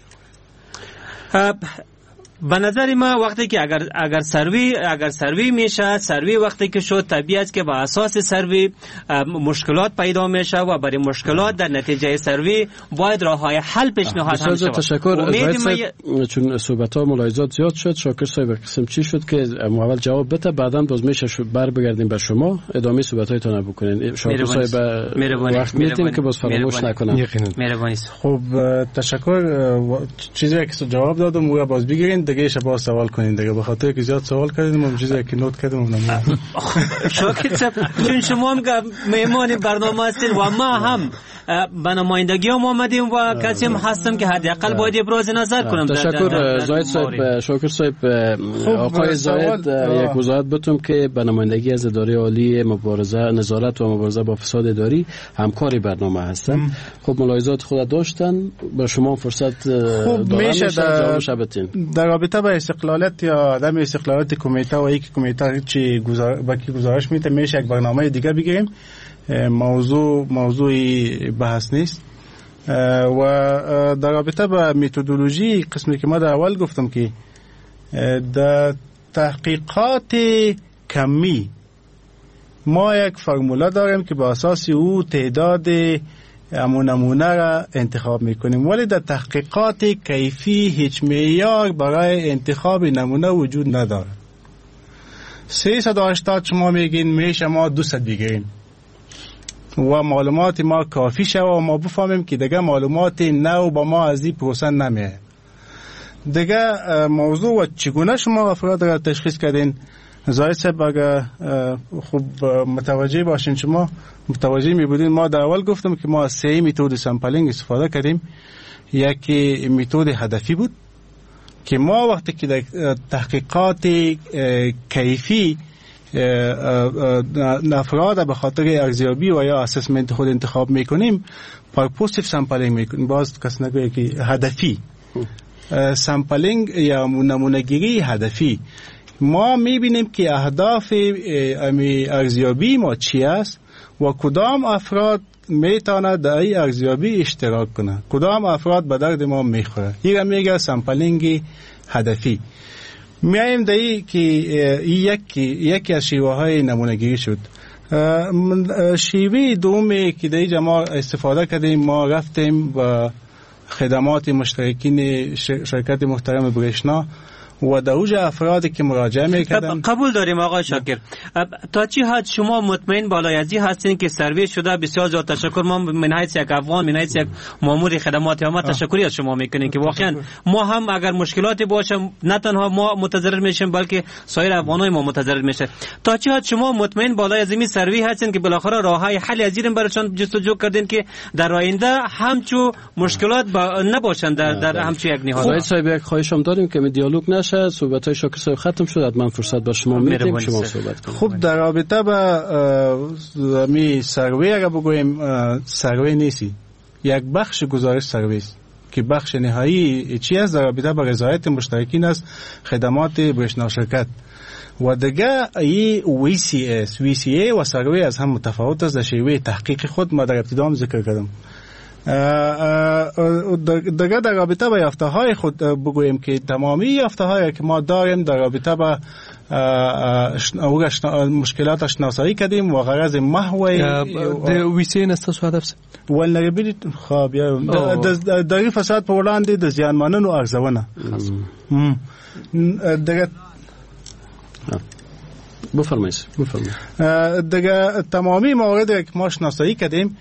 [SPEAKER 3] به نظر ما وقتی که اگر اگر سروی اگر سروی میشه، سروی وقتی که شد طبیعی است که با اساس سروی مشکلات پیدا میشه و برای مشکلات در نتیجه سروی باید راههای حل پیشنهاد هم شود.
[SPEAKER 2] تشکر. ی... چون صحبت ها ملاحظات زیاد شد، شاکر صاحب قسم چی شد که اول جواب بده، بعدا باز میشه بر بگردیم به شما ادامه صحبت هایتون بکنین. شاکر صاحب وقت میدیم که باز فراموش نکنم.
[SPEAKER 3] مهربانی.
[SPEAKER 4] خب تشکر. چیزی که جواب دادم و باز بگیرین دیگه شما سوال کنین دیگه، به خاطر که زیاد سوال کردیم ما چیزی که نوت کردیم اونم.
[SPEAKER 3] شاکر صاحب چون شما هم مهمان برنامه هستین و ما هم به نمایندگی هم آمدیم و کسی هم هستم که حداقل باید ابراز نظر کنم.
[SPEAKER 2] تشکر زاید صاحب. شاکر صاحب آقای زاید یک وضاحت بتونم که به نمایندگی از اداره عالی مبارزه نظارت و مبارزه با فساد اداری همکاری برنامه هستن. خب ملاحظات خود داشتن، با شما فرصت
[SPEAKER 4] خب میشه در, در رابطه با استقلالت یا عدم استقلالت کمیته و یک کمیته چی گزار... با کی گزارش میده میشه یک برنامه دیگه بگیریم. موضوع موضوعی بحث نیست. و در رابطه با متدولوژی قسمی که ما در اول گفتم که در تحقیقات کمی ما یک فرموله داریم که با اساس او تعداد امون نمونه را انتخاب میکنیم، ولی در تحقیقات کیفی هیچ معیار برای انتخاب نمونه وجود نداره. سیصد و هشتاد شما میگین میشه ما دویست بگیریم و معلومات ما کافی شد و ما بفهمیم که دیگه معلومات نو با ما از این پروسه نمیه. دیگه موضوع و چگونه شما افراد را تشخیص کردین؟ زاید صاحب اگر خوب متوجه باشین، شما متوجه می بودین ما در اول گفتم که ما از سه متد سامپلینگ استفاده کردیم. یکی متد هدفی بود که ما وقتی که در تحقیقات کیفی افراد به خاطر ارزیابی و یا اسسمنت خود انتخاب میکنیم، پرپوزیتیو سامپلینگ میکنیم. باز کس نگویه که هدفی سامپلینگ یا نمونه‌گیری هدفی، ما میبینیم که اهداف امی ارزیابی ما چی است و کدام افراد میتونه در این ارزیابی اشتراک کنه، کدام افراد به درد ما میخوره. این میگه سامپلینگ هدفی. میایم دایی که یکی یکی از شیوه های نمونه گیری شد. شیوه دومی که در اینجا ما استفاده کردیم، ما رفتیم با خدمات مشترکین شرکت محترم برشنا و در اوج افرادی که مراجعه میکردن.
[SPEAKER 3] قبول داریم آقای شاکر. تا چی حد شما مطمئن بالای ازی هستین که سروی شده؟ بسیار زیاد تشکر. ما من حیث یک افغان، من حیث یک مامور خدمات ما تشکری از شما میکنیم که واقعا ما هم اگر مشکلاتی باشه نه تنها ما متضرر میشیم بلکه سایر افغانای ما متضرر میشه. تا چی حد شما مطمئن بالای ازی سروی هستین که بالاخره راههای حل ازیرم براشون جستجو کردین که در آینده همچو مشکلات با نباشن در در همچو یک نهاد؟
[SPEAKER 2] آقای صاحب یک خواهشم داریم که دیالوگ نشه. صحبت های شاکر صاحب ختم شد، من فرصت به شما میدیم شما صحبت کنید.
[SPEAKER 4] خب در رابطه با می سروی اگر بگویم سروی نیستی، یک بخش گزارش سروی است که بخش نهایی چی است در رابطه با رضایت مشترکین است خدمات برشنا شرکت و دیگه ای وی سی اس وی سی ای و سروی از هم متفاوت است. در شیوه تحقیق خود ما در ابتدا هم ذکر کردم. دیگه در رابطه با یافته های خود بگویم که تمامی یافته هایی که ما داریم در رابطه با مشکلات شناسایی کردیم و غرض محوی
[SPEAKER 1] وی سی نستاسو هدف است
[SPEAKER 4] ولنربیلیتی. خب یا در فساد په وړاندې د زیانمنونو ارزونه دیگه
[SPEAKER 2] بفرمایید بفرمایید
[SPEAKER 4] دیگه تمامی مواردی که ما شناسایی کردیم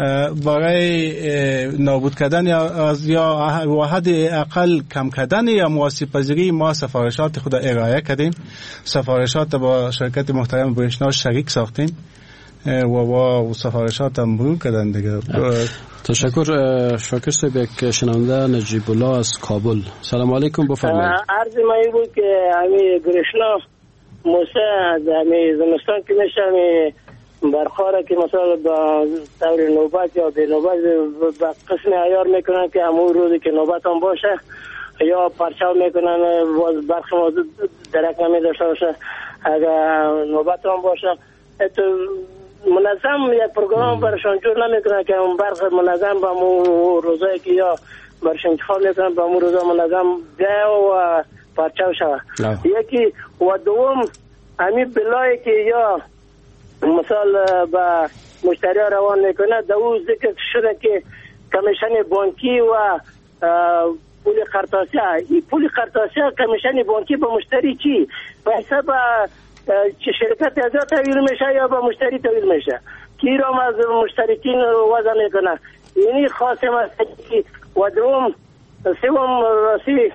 [SPEAKER 4] برای نابود کردن یا واحد اقل کم کردن یا مواسیب پذیری ما سفارشات خود ارائه کردیم. سفارشات با شرکت محترم برشنا شریک ساختیم و و سفارشات هم مرور کردن دیگه.
[SPEAKER 2] تشکر. شاکر صاحب یک شنونده نجیب الله از کابل. سلام علیکم بفرمایید.
[SPEAKER 8] عرض ما این بود که همین برشنا موسه در زمستان که میشه برخوره که مثلا با طور نوبت یا به نوبت به قسم عیار میکنن که همون روزی که نوبت هم باشه یا پرچاو میکنن باز برخی موضوع درک نمی داشته باشه اگر نوبت هم باشه تو منظم یک پروگرام برشان جور نمیکنن که اون برخ منظم با مو روزایی که یا برشان انتخاب میکنن با مو روزا منظم بیه و پرچاو شوه یکی و دوم همی بلایی که یا مثال با مشتری روان میکنه دو ذکر شده که کمیشن بانکی و پول خرطاسی این پول خرطاسی کمیشن بانکی به مشتری چی؟ به حساب چه شرکت ازا تحویل میشه یا به مشتری تحویل میشه کی را از مشترکین وضع میکنه یعنی خاصه مسئله و دوم سوم راسی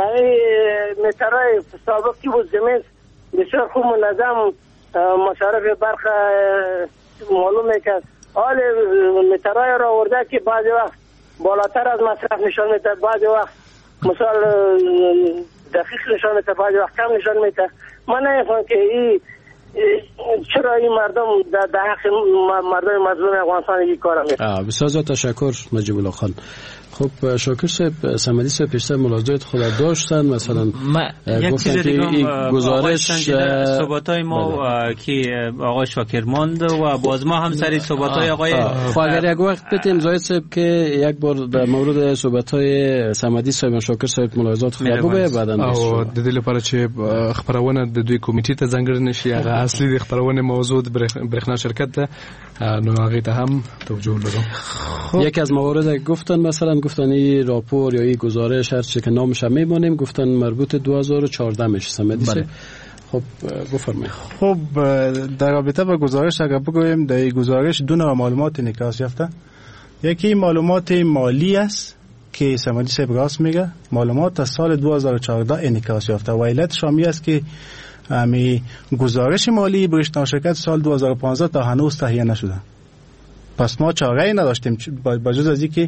[SPEAKER 8] مترای سابق کی بود زمین بسیار خوب منظم مصارف برخ معلومه که حال مترای را ورده که بعضی وقت بالاتر از مصرف نشان میده بعضی وقت مثال دقیق نشان میده بعضی وقت کم نشان میده من نمیفهم که این چرا این مردم در حق مردم مظلوم افغانستان این کارا میکنن.
[SPEAKER 2] بسیار تشکر مجیب الله خان. خب شاکر صاحب سمدی صاحب پیشتر ملاحظات خود داشتن مثلا گفتن که این گزارش
[SPEAKER 3] صحبت‌های ما که آقای شاکر ماند و باز ما هم سری صحبت‌های آقای
[SPEAKER 2] خب اگر یک وقت بتیم زاید صاحب که یک بار در مورد صحبت‌های سمدی صاحب شاکر صاحب ملاحظات خود بگه بعداً
[SPEAKER 1] او د دې لپاره چې خبرونه د دوی کمیټې ته ځانګړنه شي هغه اصلي د خبرونه موضوع د برېښنا شرکت ته نو هغه ته هم توجه لرم.
[SPEAKER 2] یکی از موارد گفتن مثلا گفتن این راپور یا این گزارش هر چی که نامش هم میمونیم گفتن مربوط دو هزار و چهارده میشه سمدی بله. خب بفرمایید.
[SPEAKER 4] خب در رابطه با گزارش اگر بگویم در این گزارش دو نوع معلومات انعکاس یافته. یکی معلومات مالی است که سمدی صاحب راست میگه معلومات از سال دو هزار و چهارده انعکاس یافته و علت شامی است که امی گزارش مالی برشتن شرکت سال دو هزار و پانزده تا هنوز تهیه نشده. پس ما چاره‌ای نداشتیم با جز از اینکه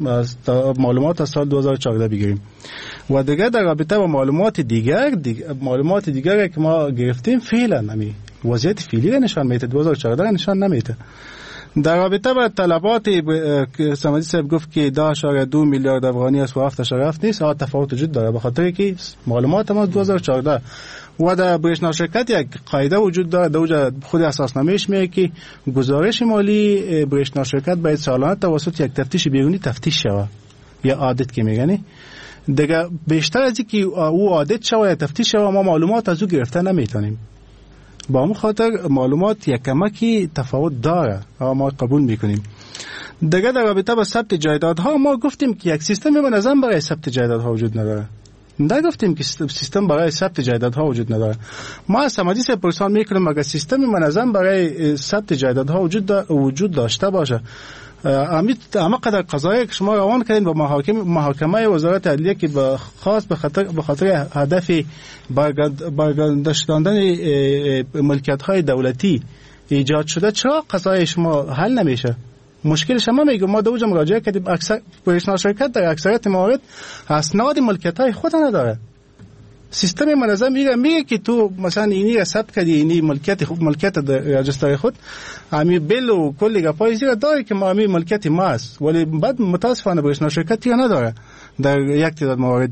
[SPEAKER 4] معلومات از سال دو هزار و چهارده بگیریم. و دیگه در رابطه با معلومات دیگر, دیگر معلومات دیگر که ما گرفتیم فعلا نمی وضعیت فعلی را نشان میده دو هزار و چهارده را نشان نمیده. در رابطه با طلبات که سمدی صاحب گفت که ده اشاره دو میلیارد افغانی است و هفت اشاره هفت نیست، تفاوت وجود داره به خاطر که معلومات ما دو هزار و چهارده و در برشنا شرکت یک قاعده وجود داره در اوج خود اساسنامه‌اش میگه که گزارش مالی برشنا شرکت باید سالانه توسط یک تفتیش بیرونی تفتیش شود یا آدیت که میگنی دیگه بیشتر از اینکه او آدیت شود یا تفتیش شود ما معلومات از او گرفته نمیتونیم. با اون خاطر معلومات یک کمکی تفاوت داره اما ما قبول میکنیم. دیگه در رابطه با ثبت جایدادها ما گفتیم که یک سیستم منظم برای ثبت جایدادها وجود نداره. نگفتیم که سیستم برای ثبت جایدادها وجود نداره. ما از سمدی صاحب پرسان میکنیم اگر سیستم منظم برای ثبت جایدادها وجود دا وجود داشته باشه امیت اما قدر قضایی که شما روان کردین با محاکم محاکمه وزارت عدلیه که به خاص به خاطر به خاطر هدف برگرداندن ملکیت های دولتی ایجاد شده چرا قضای شما حل نمیشه؟ مشکل شما میگم ما دوجا مراجعه کردیم اکثر برشنا شرکت در اکثریت موارد اسناد ملکیت های خود نداره. سیستم منظم میگه میگه که تو مثلا اینی ثبت کردی اینی ملکیت خود ملکیت در رجستر خود امی بل و کلی گپای زیر داره که ما امی ملکیت ما است ولی بعد متاسفانه برشنا شرکت یا نداره در یک تعداد موارد.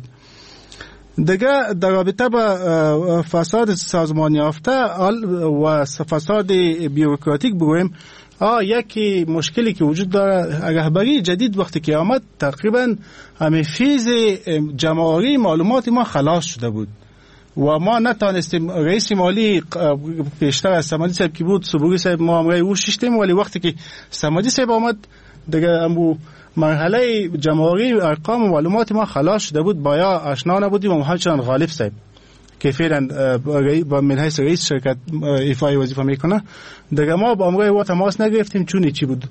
[SPEAKER 4] دیگه در رابطه با فساد سازمانی یافته و فساد بیوروکراتیک بگویم آه یکی مشکلی که وجود داره رهبری جدید وقتی که آمد تقریبا همه فیز جمع‌آوری معلومات ما خلاص شده بود و ما نتانستیم رئیس مالی پیشتر از سمدی صاحب که بود صبوری صاحب ما امرای او ششتیم ولی وقتی که سمدی صاحب آمد دیگه امو مرحله جمع‌آوری ارقام و معلومات ما خلاص شده بود بایا آشنا نبودیم و همچنان غالب صاحب که فعلا با من حیث رئیس شرکت ایفای وظیفه میکنه دیگه ما با امرای او تماس نگرفتیم چونی چی بود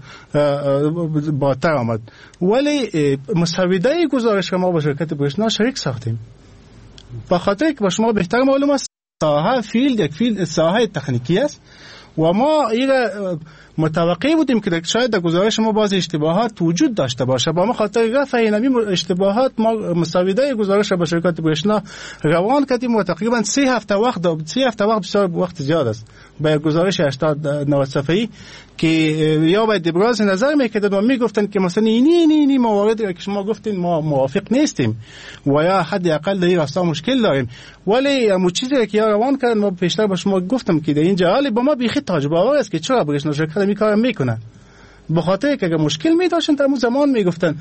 [SPEAKER 4] باتر آمد ولی مسوده گزارش که ما با شرکت برشنا شریک ساختیم به خاطر که با شما بهتر معلوم است ساحه فیلد یک فیلد ساحه تکنیکی است و ما ایره متوقع بودیم که شاید در گزارش ما باز اشتباهات وجود داشته باشه. با ما خاطر رفع این اشتباهات ما مسودای گزارش با شرکت برشنا روان کردیم و تقریبا سه هفته وقت سه هفته وقت بسیار وقت زیاد است با گزارش هشتاد نود صفحه‌ای که یا باید ابراز نظر میکردن و میگفتن که مثلا اینی اینی اینی مواردی که شما گفتین ما موافق نیستیم و یا حد اقل در این راستا مشکل داریم. ولی همون چیزی که روان کردن ما پیشتر با شما گفتم که در اینجا حالی با ما بیخی تاجب آور است که چرا برشنا شرکت می کارم میکنن. بخاطر که اگه مشکل می داشتن در اون زمان میگفتن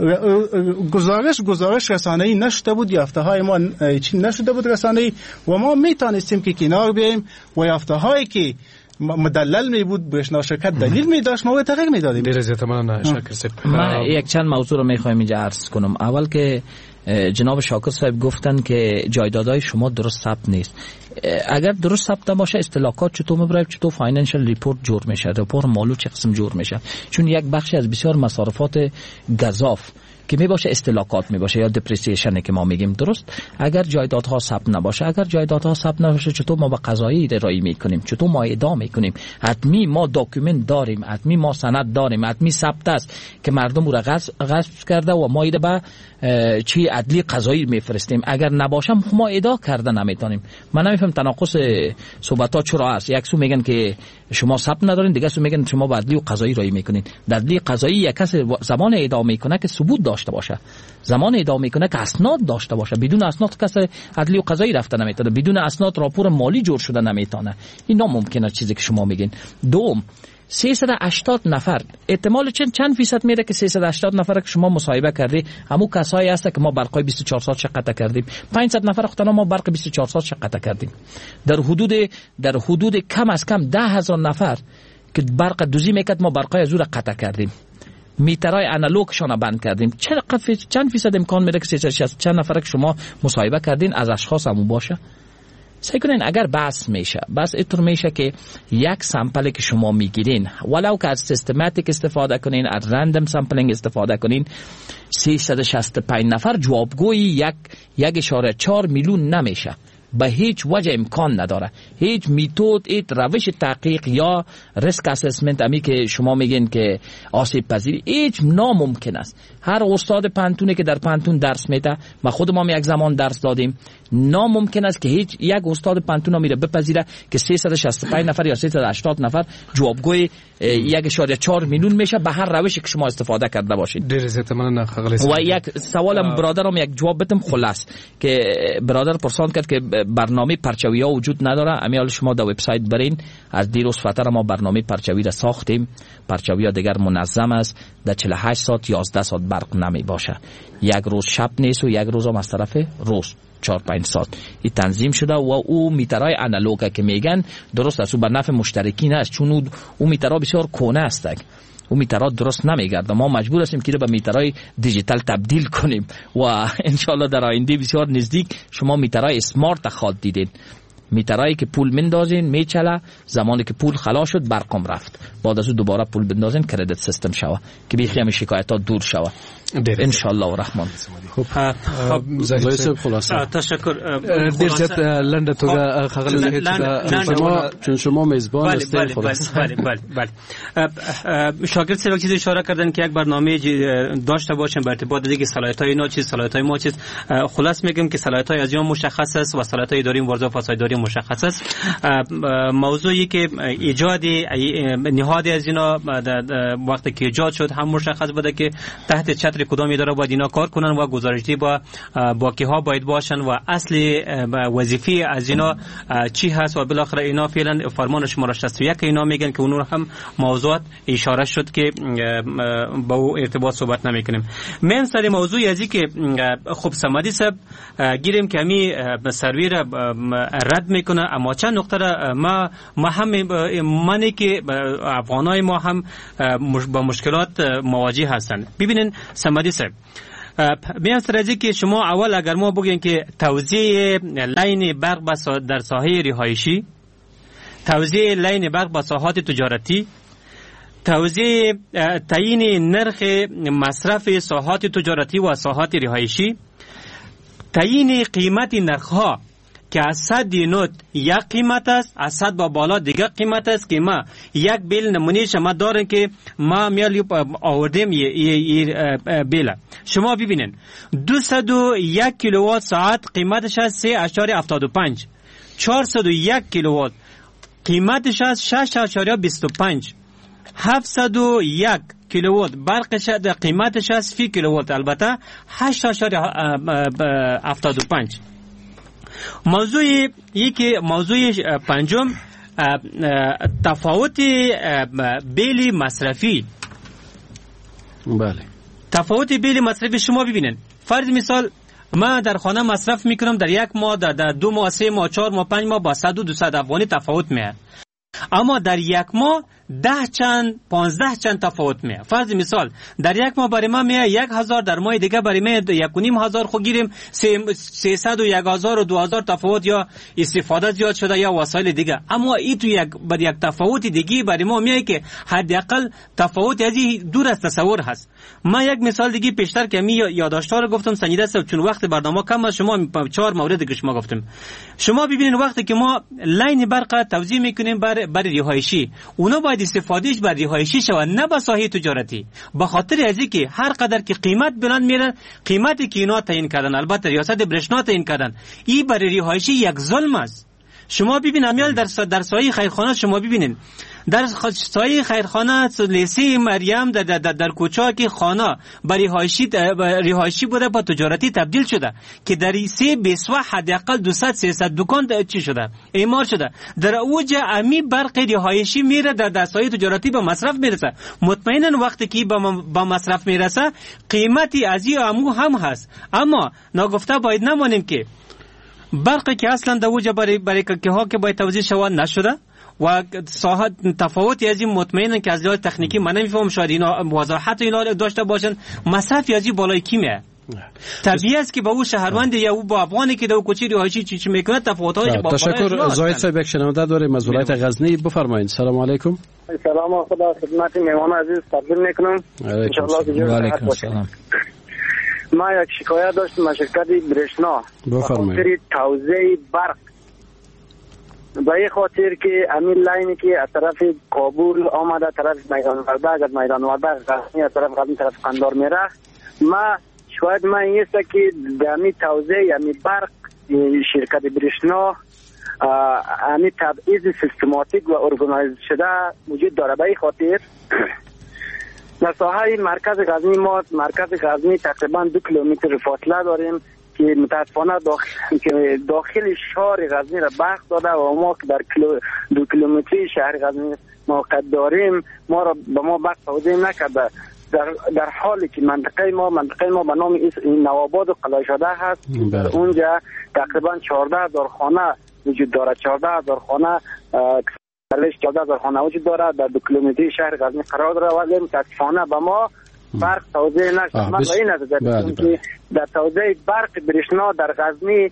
[SPEAKER 4] گزارش گزارش رسانه‌ای نشده بود، یافته‌های ما چی نشده بود رسانه‌ای و ما میتونستیم که کنار بیایم و یافته‌هایی که مدلل می بود برشنا شرکت دلیل می داشت ما تغییر می دادیم.
[SPEAKER 1] دیر زیاد ممنون شاکر صاحب.
[SPEAKER 5] من یک چند موضوع رو میخوایم اینجا عرض کنم. اول که جناب شاکر صاحب گفتن که جایدادهای شما درست ثبت نیست. اگر درست ثبت باشه اصطلاحات چطور میبره، چطور فاینانشال ریپورت جور میشه، رپورت مالو چه قسم جور میشه؟ چون یک بخشی از بسیار مصارفات گزاف که می باشه اصطلاحات می باشه یا دپریسیشن که ما میگیم درست. اگر جایدادها ثبت نباشه اگر جایدادها ثبت نباشه چطور ما به قضایی ارائه میکنیم؟ چطور ما ادعا میکنیم؟ حتمی ما داکیومنت داریم، حتمی ما سند داریم، حتمی ثبت است که مردم رو غصب کرده و ما ایده به چی عدلی قضایی میفرستیم. اگر نباشه ما ادعا کرده نمیتونیم. من نمیفهم تناقض صحبت ها چرا است. یک سو میگن که شما ثبت ندارین، دیگه سو میگن شما به عدلی و قضایی رای میکنین. در عدلی قضایی یک کس زمان ادعا میکنه که ثبوت داشته باشه، زمان ادعا میکنه که اسناد داشته باشه. بدون اسناد کس عدلی و قضایی رفته نمیتونه، بدون اسناد راپور مالی جور شده نمیتونه. این ناممکنه چیزی که شما میگین. دوم، سیصد و هشتاد نفر احتمال چند چند فیصد میره که سیصد و هشتاد نفر که شما مصاحبه کردی همون کسایی هست که ما برقای بیست و چهار ساعت قطع کردیم. پانصد نفر خودنا ما برق بیست و چهار ساعت قطع کردیم. در حدود در حدود کم از کم ده هزار نفر که برق دوزی میکرد ما برقای از او را قطع کردیم. میترای انالوگشان بند کردیم. چقدر چند فیصد امکان میره که سیصد و شصت چند نفر که شما مصاحبه کردین از اشخاص همون باشه؟ سعی کنین اگر بحث میشه بس اینطور میشه که یک سامپل که شما میگیرین ولو که از سیستماتیک استفاده کنین، از رندم سامپلینگ استفاده کنین، سیصد و شصت و پنج نفر جوابگوی یک یک اشاره چهار میلیون نمیشه. به هیچ وجه امکان نداره. هیچ میتود، هیچ روش تحقیق یا ریسک اسسمنت امی که شما میگین که آسیب پذیری هیچ ناممکن است. هر استاد پانتونی که در پانتون درس میده، ما خودم هم یک زمان درس دادیم، ناممکن است که هیچ یک استاد پانتون میره بپذیره که سیصد و شصت و پنج نفر یا سیصد و هشتاد نفر جوابگوی یک اشاره چهار میلیون میشه به هر روشی که شما استفاده کرده باشید.
[SPEAKER 1] دیر زیاد ممنون خغلی.
[SPEAKER 5] و یک سوالم برادرم یک جواب بدم خلاص که برادر پرسان کرد که برنامه پرچوی ها وجود نداره. امیال شما در وبسایت برین، از دیروز فتره ما برنامه پرچوی را ساختیم. پرچوی ها دیگر منظم است، در چهل و هشت ساعت یازده ساعت برق نمی باشه، یک روز شب نیست و یک روز هم از طرف روز چهار پنج ساعت این تنظیم شده. و او میترای انالوگه که میگن درست است، او به نفع مشترکین است، چون او, او میترا بسیار کهنه است، او میترا درست نمیگرده. ما مجبور هستیم که به میترای دیجیتال تبدیل کنیم و انشالله در آینده بسیار نزدیک شما میترای اسمارت خواهد دیدین. میترایی که پول مندازین میچله، زمانی که پول خلاص شد برقم رفت، بعد از او دوباره پول بندازین کردیت سیستم شوه که بیخی همین شکایت ها دور شوه انشالله و رحمان.
[SPEAKER 2] خب زایسب خلاصه
[SPEAKER 3] تشکر.
[SPEAKER 1] دیر زیاد لنده توگه خغل
[SPEAKER 2] شما چون شما میزبان هستید خلاصه.
[SPEAKER 3] بله بله بله. شاگرد سه چیز اشاره کردن که یک برنامه داشته باشن بر ارتباط دیگه صلاحیت‌های اینا چیز صلاحیت‌های ما چیز. خلاص میگم که صلاحیت‌های از اینا مشخص است و صلاحیت‌های اداری مبارزه با فساد اداری مشخص است. موضوعی که ایجاد نهاد از اینا وقتی که ایجاد شد هم مشخص بوده که تحت چتر کدام اداره باید اینا کار کنن و گزارشی با باکی ها باید باشن و اصل وظیفه از اینا چی هست و بالاخره اینا فعلا فرمان شماره شصت و یک اینا میگن که اون هم موضوعات اشاره شد که با او ارتباط صحبت نمیکنیم. من سر موضوع ازی که خب سمادی صاحب گیریم که می سروی را رد میکنه، اما چند نقطه را ما ما هم منی که افغانای ما هم با مشکلات مواجه هستند. ببینین سمادی صاحب میان سرازی که شما اول اگر ما بگیم که توزیع لین برق در ساحه رهایشی، توزیع لین برق با ساحات تجارتی، توزیع تعیین نرخ مصرف ساحات تجارتی و ساحات رهایشی، تعیین قیمت نرخ‌ها که از صد یونیت یک قیمت است، از صد با بالا دیگه قیمت است که ما یک بیل نمونه شما داریم که ما میال آوردیم یه بیل. شما ببینین دویست و یک کیلووات ساعت قیمتش از سه اشاری هفتاد و پنج، چهارصد و یک کیلووات قیمتش از شش اشاری بیست و پنج، هفتصد و یک کیلووات برقش در قیمتش از فی کیلووات البته هشت اشاری هفتاد و پنج. موضوع یکی موضوع پنجم تفاوت بیل مصرفی.
[SPEAKER 2] بله
[SPEAKER 3] تفاوت بیل مصرفی شما ببینید، فرض مثال ما در خانه مصرف میکنم در یک ماه، در, در دو ماه، سه ماه، چهار ماه، پنج ماه با صد و دویست افغانی تفاوت میاد، اما در یک ماه ده چند پانزده چند تفاوت میاد. فرض مثال در یک ماه برای ما میاد یک هزار، در ماه دیگه برای ما یک و نیم هزار خو گیریم، سیصد و یک هزار و دو هزار تفاوت یا استفاده زیاد شده یا وسایل دیگه. اما این تو یک بر یک تفاوت دیگه برای ما میاد که حداقل تفاوت از دور از تصور هست. ما یک مثال دیگه پیشتر که می یادداشت‌ها رو گفتم سنجیده است چون وقت برنامه کم است، شما چهار مورد که شما گفتم. شما ببینید وقتی که ما لاین برق توزیع میکنیم بر بر رهایشی، اونا باید استفادهش بر رهایشی شود نه به ساحه تجارتی، به خاطر از اینکه هر قدر که قیمت بلند میره قیمتی که اینا تعیین کردن، البته ریاست برشنا تعیین کردن، این بر رهایشی یک ظلم است. شما ببینید امیال در در سایه خیرخانه شما ببینید در سایه خیرخانه لیسه مریم در در, در, در کوچه که خانه برای رهایشی رهایشی بوده با تجارتی تبدیل شده که در سه بیسوا حداقل دویست سیصد دکان چی شده اعمار شده. در اوج امی برق رهایشی میره در در سایه تجارتی به مصرف میرسه. مطمئنا وقتی که به مصرف میرسه قیمتی از این امو هم هست، اما ناگفته باید نمانیم که برقی که اصلا در اوج برای برای که ها که باید توزیع شود نشده و ساحت تفاوتی از این مطمئنن که از لحاظ تکنیکی من نمیفهمم، شاید اینا وضاحت اینا داشته باشن، مصرف از این بالای کی میه؟ طبیعی است که با او شهروند یا او با افغانی که در کوچه رهایشی چی چی میکنه تفاوت‌های با
[SPEAKER 2] تشکر. زاهد صاحب یک شنونده داریم از ولایت غزنی، بفرمایید. سلام علیکم.
[SPEAKER 6] سلام، خدا خدمت مهمان عزیز تقدیم میکنم. ان شاء الله. و علیکم السلام. ما یک شکایت داشتیم از شرکت برشنا
[SPEAKER 2] بفرمایید.
[SPEAKER 6] توزیع برق به این خاطر که امین لاینی که از طرف کابل آمده طرف میدان ورده، اگر میدان ورده غزنی از طرف غزنی طرف قندار میره، ما شاید من این است که دمی توزیع امی برق شرکت برشنا امی تبعیض سیستماتیک و ارگانایز شده وجود داره. به این خاطر در ساحه مرکز غزنی ما مرکز غزنی تقریبا دو کیلومتر فاصله داریم که متاسفانه داخل که داخل شهر غزنی را بخش داده و ما که در کیلو دو کیلومتری شهر غزنی موقع داریم ما را به ما بخش توزیع نکرده، در در حالی که منطقه ما منطقه ما به نام نواباد و قلعه شده هست. در اونجا تقریبا چهارده هزار خانه وجود دارد، چهارده هزار خانه درش چهارده هزار خانه وجود دارد در دو کیلومتری شهر غزنی قرار دارد، ولی متاسفانه به ما برق توزیع نشد. من به این نظر دارم که در توزیع برق برشنا در غزنی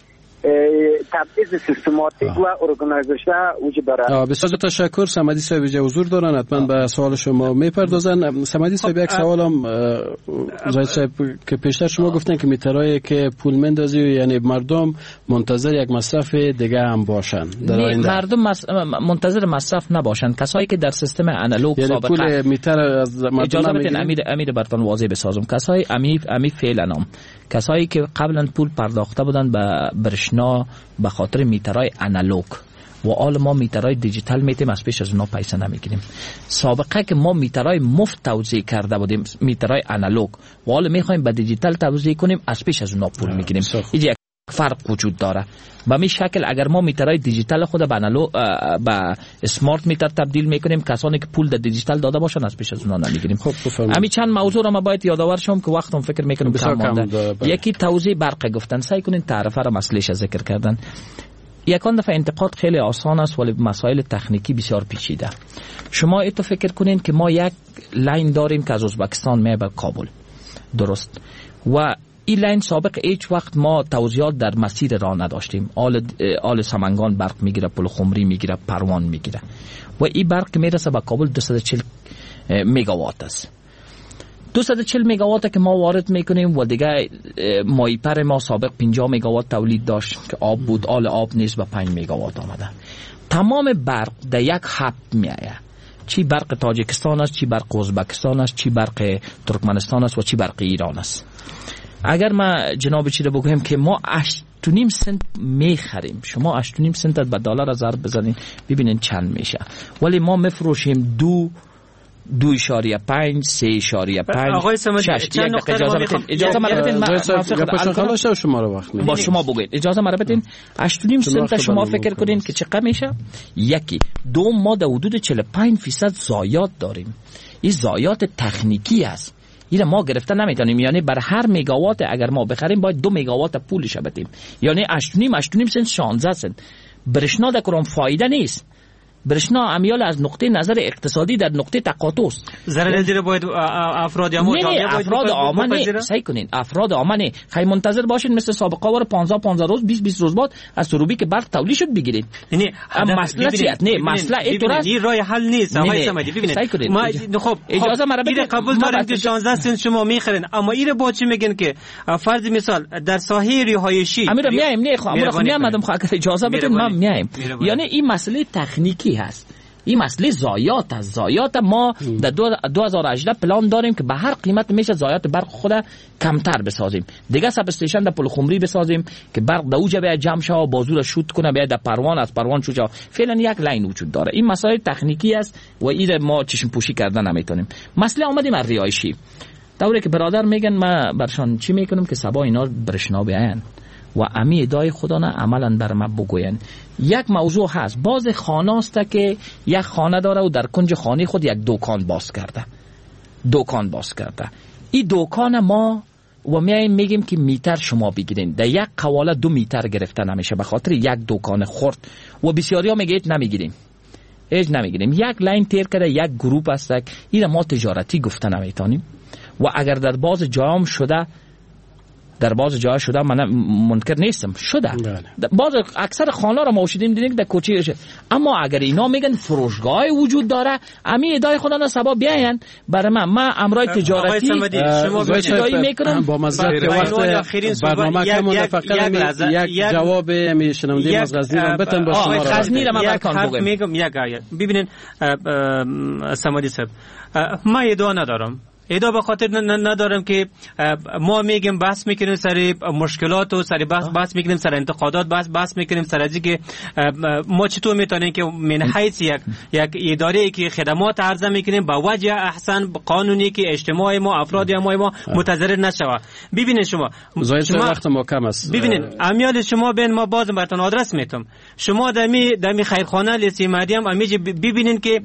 [SPEAKER 6] تبعیض سیستماتیک و ارگانایزه شده وجود دارد.
[SPEAKER 2] بسیار تشکر. صمدی صاحب اینجا حضور دارن، حتما به سوال شما میپردازن. صمدی صاحب یک سوالم زاهد صاحب که پیشتر شما گفتن که میترایی که پول مندازی یعنی مردم منتظر یک مصرف دیگه هم باشن، در آینده
[SPEAKER 5] مردم مص... منتظر مصرف نباشن. کسایی که در سیستم آنالوگ
[SPEAKER 2] یعنی
[SPEAKER 5] سابقه
[SPEAKER 2] پول میتر از مردم
[SPEAKER 5] اجازه بدین امیر امیر برتون واضح بسازم. کسایی امی امی فعلا هم کسایی که قبلا پول پرداخته بودن به برشنا به خاطر میترای آنالوگ و حال ما میترای دیجیتال میتیم از پیش از اونا پیسه نمیگیریم. سابقه که ما میترای مفت توزیع کرده بودیم میترای آنالوگ و حال میخوایم به دیجیتال توزیع کنیم از پیش از اونا پول میگیریم. اینجا فرق وجود داره. به می شکل اگر ما میترای دیجیتال خود به آنالوگ به اسمارت میتر تبدیل میکنیم، کسانی که پول در دیجیتال داده باشن از پیش از اونا نمیگیریم. خب همین چند موضوع رو ما باید یادآور شوم که وقتم فکر میکنم کم مونده. یکی توزیع برق گفتن، سعی کنین تعرفه رو مسئلهش ذکر کردن. یکان دفعه انتقاد خیلی آسان است ولی مسائل تکنیکی بسیار پیچیده. شما ایتو فکر کنین که ما یک لاین داریم که از ازبکستان میه به کابل، درست؟ و این لاین سابق هیچ وقت ما توزیعات در مسیر راه نداشتیم. آل آل سمنگان برق میگیره، پل خمری میگیره، پروان میگیره و این برق میرسه به کابل دویست و چهل مگاوات است. دویست و چهل مگاوات که ما وارد میکنیم و دیگه مایپر ما سابق پنجاه مگاوات تولید داشت که آب بود، آل آب نیست به پنج مگاوات آمده. تمام برق در یک خط میآید، چی برق تاجیکستان است، چی برق ازبکستان است، چی برق ترکمنستان است و چی برق ایران است. اگر ما جناب چی رو بگویم که ما هشت و نیم سنت میخریم، شما هشت و نیم سنت به دلار ضرب بزنین ببینین چند میشه، ولی ما میفروشیم دو دو اشاریه پنج سه اشاریه پنج
[SPEAKER 3] آقای سمدی چند نقطه
[SPEAKER 5] اجازه بدین اجازه
[SPEAKER 2] بدین شما رو وقت
[SPEAKER 5] با شما بگید اجازه مرا بدین هشت و نیم سنت شما فکر کنین که چقدر میشه. یکی دو ما در حدود چهل و پنج درصد ضایعات داریم. این ضایعات تکنیکی است، این ما گرفته نمیتونیم. یعنی بر هر مگاوات اگر ما بخریم باید دو مگاوات پولش بدیم، یعنی هشت و نیم هشت و نیم سنت شانزده سنت. برشنا در کدام فایده نیست. برشنا امیال از نقطه نظر اقتصادی در نقطه تقاطع است.
[SPEAKER 3] ضرر دیر باید افراد یا
[SPEAKER 5] نه افراد عامه سعی کنین افراد عامه خیلی منتظر باشین مثل سابقه وار پانزده پانزده روز بیست بیست روز بعد از سروبی که برق تولید شد بگیرید.
[SPEAKER 3] یعنی
[SPEAKER 5] مسئله چیه؟ نه مسئله اینطور است.
[SPEAKER 3] این راه حل نیست آقای سمدی. ببینید ما خب
[SPEAKER 5] اجازه مرا بدید
[SPEAKER 3] قبول داریم که شانزده سنت شما میخرین، اما این با چی میگن که فرض مثال در ساحه رهایشی
[SPEAKER 5] امیر میایم نه خب امیر میام خب اجازه بدید ما میایم. یعنی این مسئله تکنیکی هست، این مسئله ضایعات است. ضایعات ما در دو هزار و هجده پلان داریم که به هر قیمت میشه ضایعات برق خود کمتر بسازیم. دیگه سب استیشن در پل خمری بسازیم که برق در اوج بیاد جمع شه و بازو را شوت کنه بیاد در پروان، از پروان شوت شه. فعلا یک لاین وجود داره. این مسائل تکنیکی است و این ما چشم پوشی کردن نمیتونیم. مسئله اومدیم از رهایشی. دوره که برادر میگن ما برشان چی میکنم که سبا اینا برشنا بیاین و امی ادای خدا نه عملا بر ما بگوین. یک موضوع هست، باز خانه است که یک خانه داره و در کنج خانه خود یک دکان باز کرده دکان باز کرده این دکان ما و میایم میگیم که میتر شما بگیرین. در یک قواله دو میتر گرفته نمیشه به خاطر یک دکان خرد و بسیاری ها میگه نمیگیریم ایج نمیگیریم. یک لاین تیر کرده یک گروپ است، این ما تجارتی گفته نمیتونیم و اگر در باز جام شده در باز جای شده من منکر نیستم شده باز اکثر خانه را ما شدیم دیدیم در کوچه شه. اما اگر اینا میگن فروشگاه وجود داره امی ادای خدا نه سبا بیاین برای من من امرای تجارتی
[SPEAKER 3] شما
[SPEAKER 5] ادعایی میکنم
[SPEAKER 2] با مزد وقت برنامه که منتفقه یک جواب میشنوندیم از غزنی رو بتن با شما را
[SPEAKER 5] غزنی را من برکان بگم
[SPEAKER 3] میگم یک آیه. ببینین سمدی صاحب ما ادعا ندارم ایدا به خاطر ندارم که ما میگیم بحث میکنیم سر مشکلات و سر بحث بحث میکنیم سر انتقادات بحث بحث میکنیم سر از که ما چطور میتونیم که من حیث یک یک اداره که خدمات عرضه میکنیم با وجه احسن قانونی که اجتماع ما افراد ما ما متضرر نشوه. ببینید شما
[SPEAKER 2] شما وقت ما کم است.
[SPEAKER 3] ببینید امیال شما بین ما باز براتون آدرس میتم شما دمی دمی خیرخانه لیسی مریم امیج ببینید که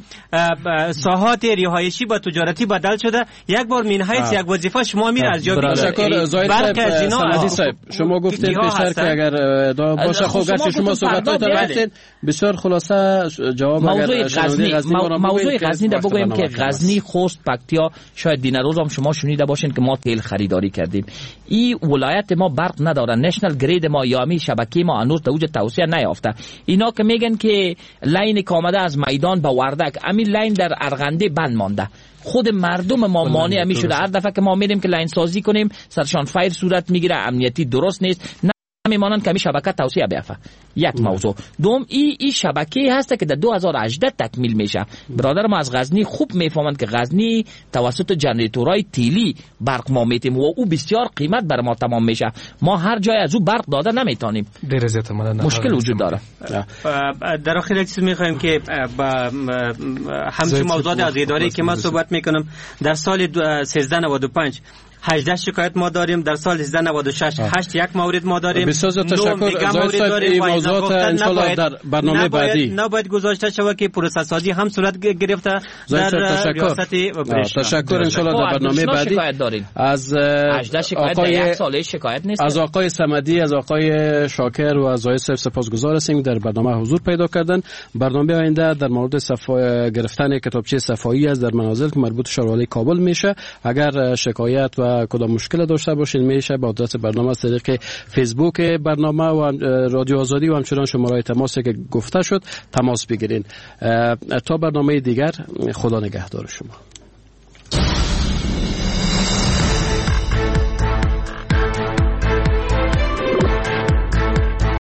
[SPEAKER 3] ساحات رهایشی با تجارتی بدل شده. یک بار من حیث یک وظیفه شما میره از جا
[SPEAKER 2] تشکر زاهد صاحب صاحب شما گفتید پیشتر که اگر باشه خب گرچه شما صحبتاتون رفتید بسیار خلاصه جواب
[SPEAKER 5] موضوع غزنی موضوع غزنی دا بگویم که غزنی خوست پکتیا شاید دین روز هم شما شنیده باشین که ما تیل خریداری کردیم. این ولایت ما برق نداره، نشنال گرید ما یا می شبکه ما هنوز در اوج توسعه نیافته. اینا که میگن که لاین که آمده از میدان به وردک همین لاین در ارغنده بند مانده. خود مردم ما مانع می شده هر دفعه که ما میریم که لاین سازی کنیم سرشان فایر صورت میگیره، امنیتی درست نیست، میمانند که می شبکه توسعه بیافته. یک موضوع دوم ای ای شبکه هست که در دو هزار و هجده تکمیل میشه. برادر ما از غزنی خوب میفهمند که غزنی توسط جنراتورهای تیلی برق ما میتیم و او بسیار قیمت بر ما تمام میشه. ما هر جای از او برق داده نمیتونیم، مشکل وجود داره.
[SPEAKER 3] در آخر یک چیز میخوایم که با همچون موضوعات از اداره که من صحبت میکنم در سال سیزده نود و پنج هجده شکایت ما داریم، در سال هزار و سیصد و نود و شش هشت یک مورد ما داریم.
[SPEAKER 2] بسیار تشکر زاهد صاحب. این موضوعات ان شاء الله در برنامه بعدی
[SPEAKER 3] نباید گذاشته شود که پروسه سازی هم صورت گرفته در ریاست اپریشن.
[SPEAKER 2] تشکر ان شاء الله در برنامه بعدی از
[SPEAKER 5] هجده شکایت در یک ساله شکایت نیست.
[SPEAKER 2] از آقای صمدی، از آقای شاکر و از زاهد صاحب سپاسگزار هستیم در برنامه حضور پیدا کردن. برنامه آینده در مورد صفا گرفتن کتابچه صفایی از در منازل که مربوط شهروالی کابل میشه. اگر شکایت و کدام مشکل داشته باشین میشه با آدرس برنامه از طریق فیسبوک برنامه و رادیو آزادی و همچنان شماره تماسی که گفته شد تماس بگیرین. تا برنامه دیگر خدا نگهدار شما.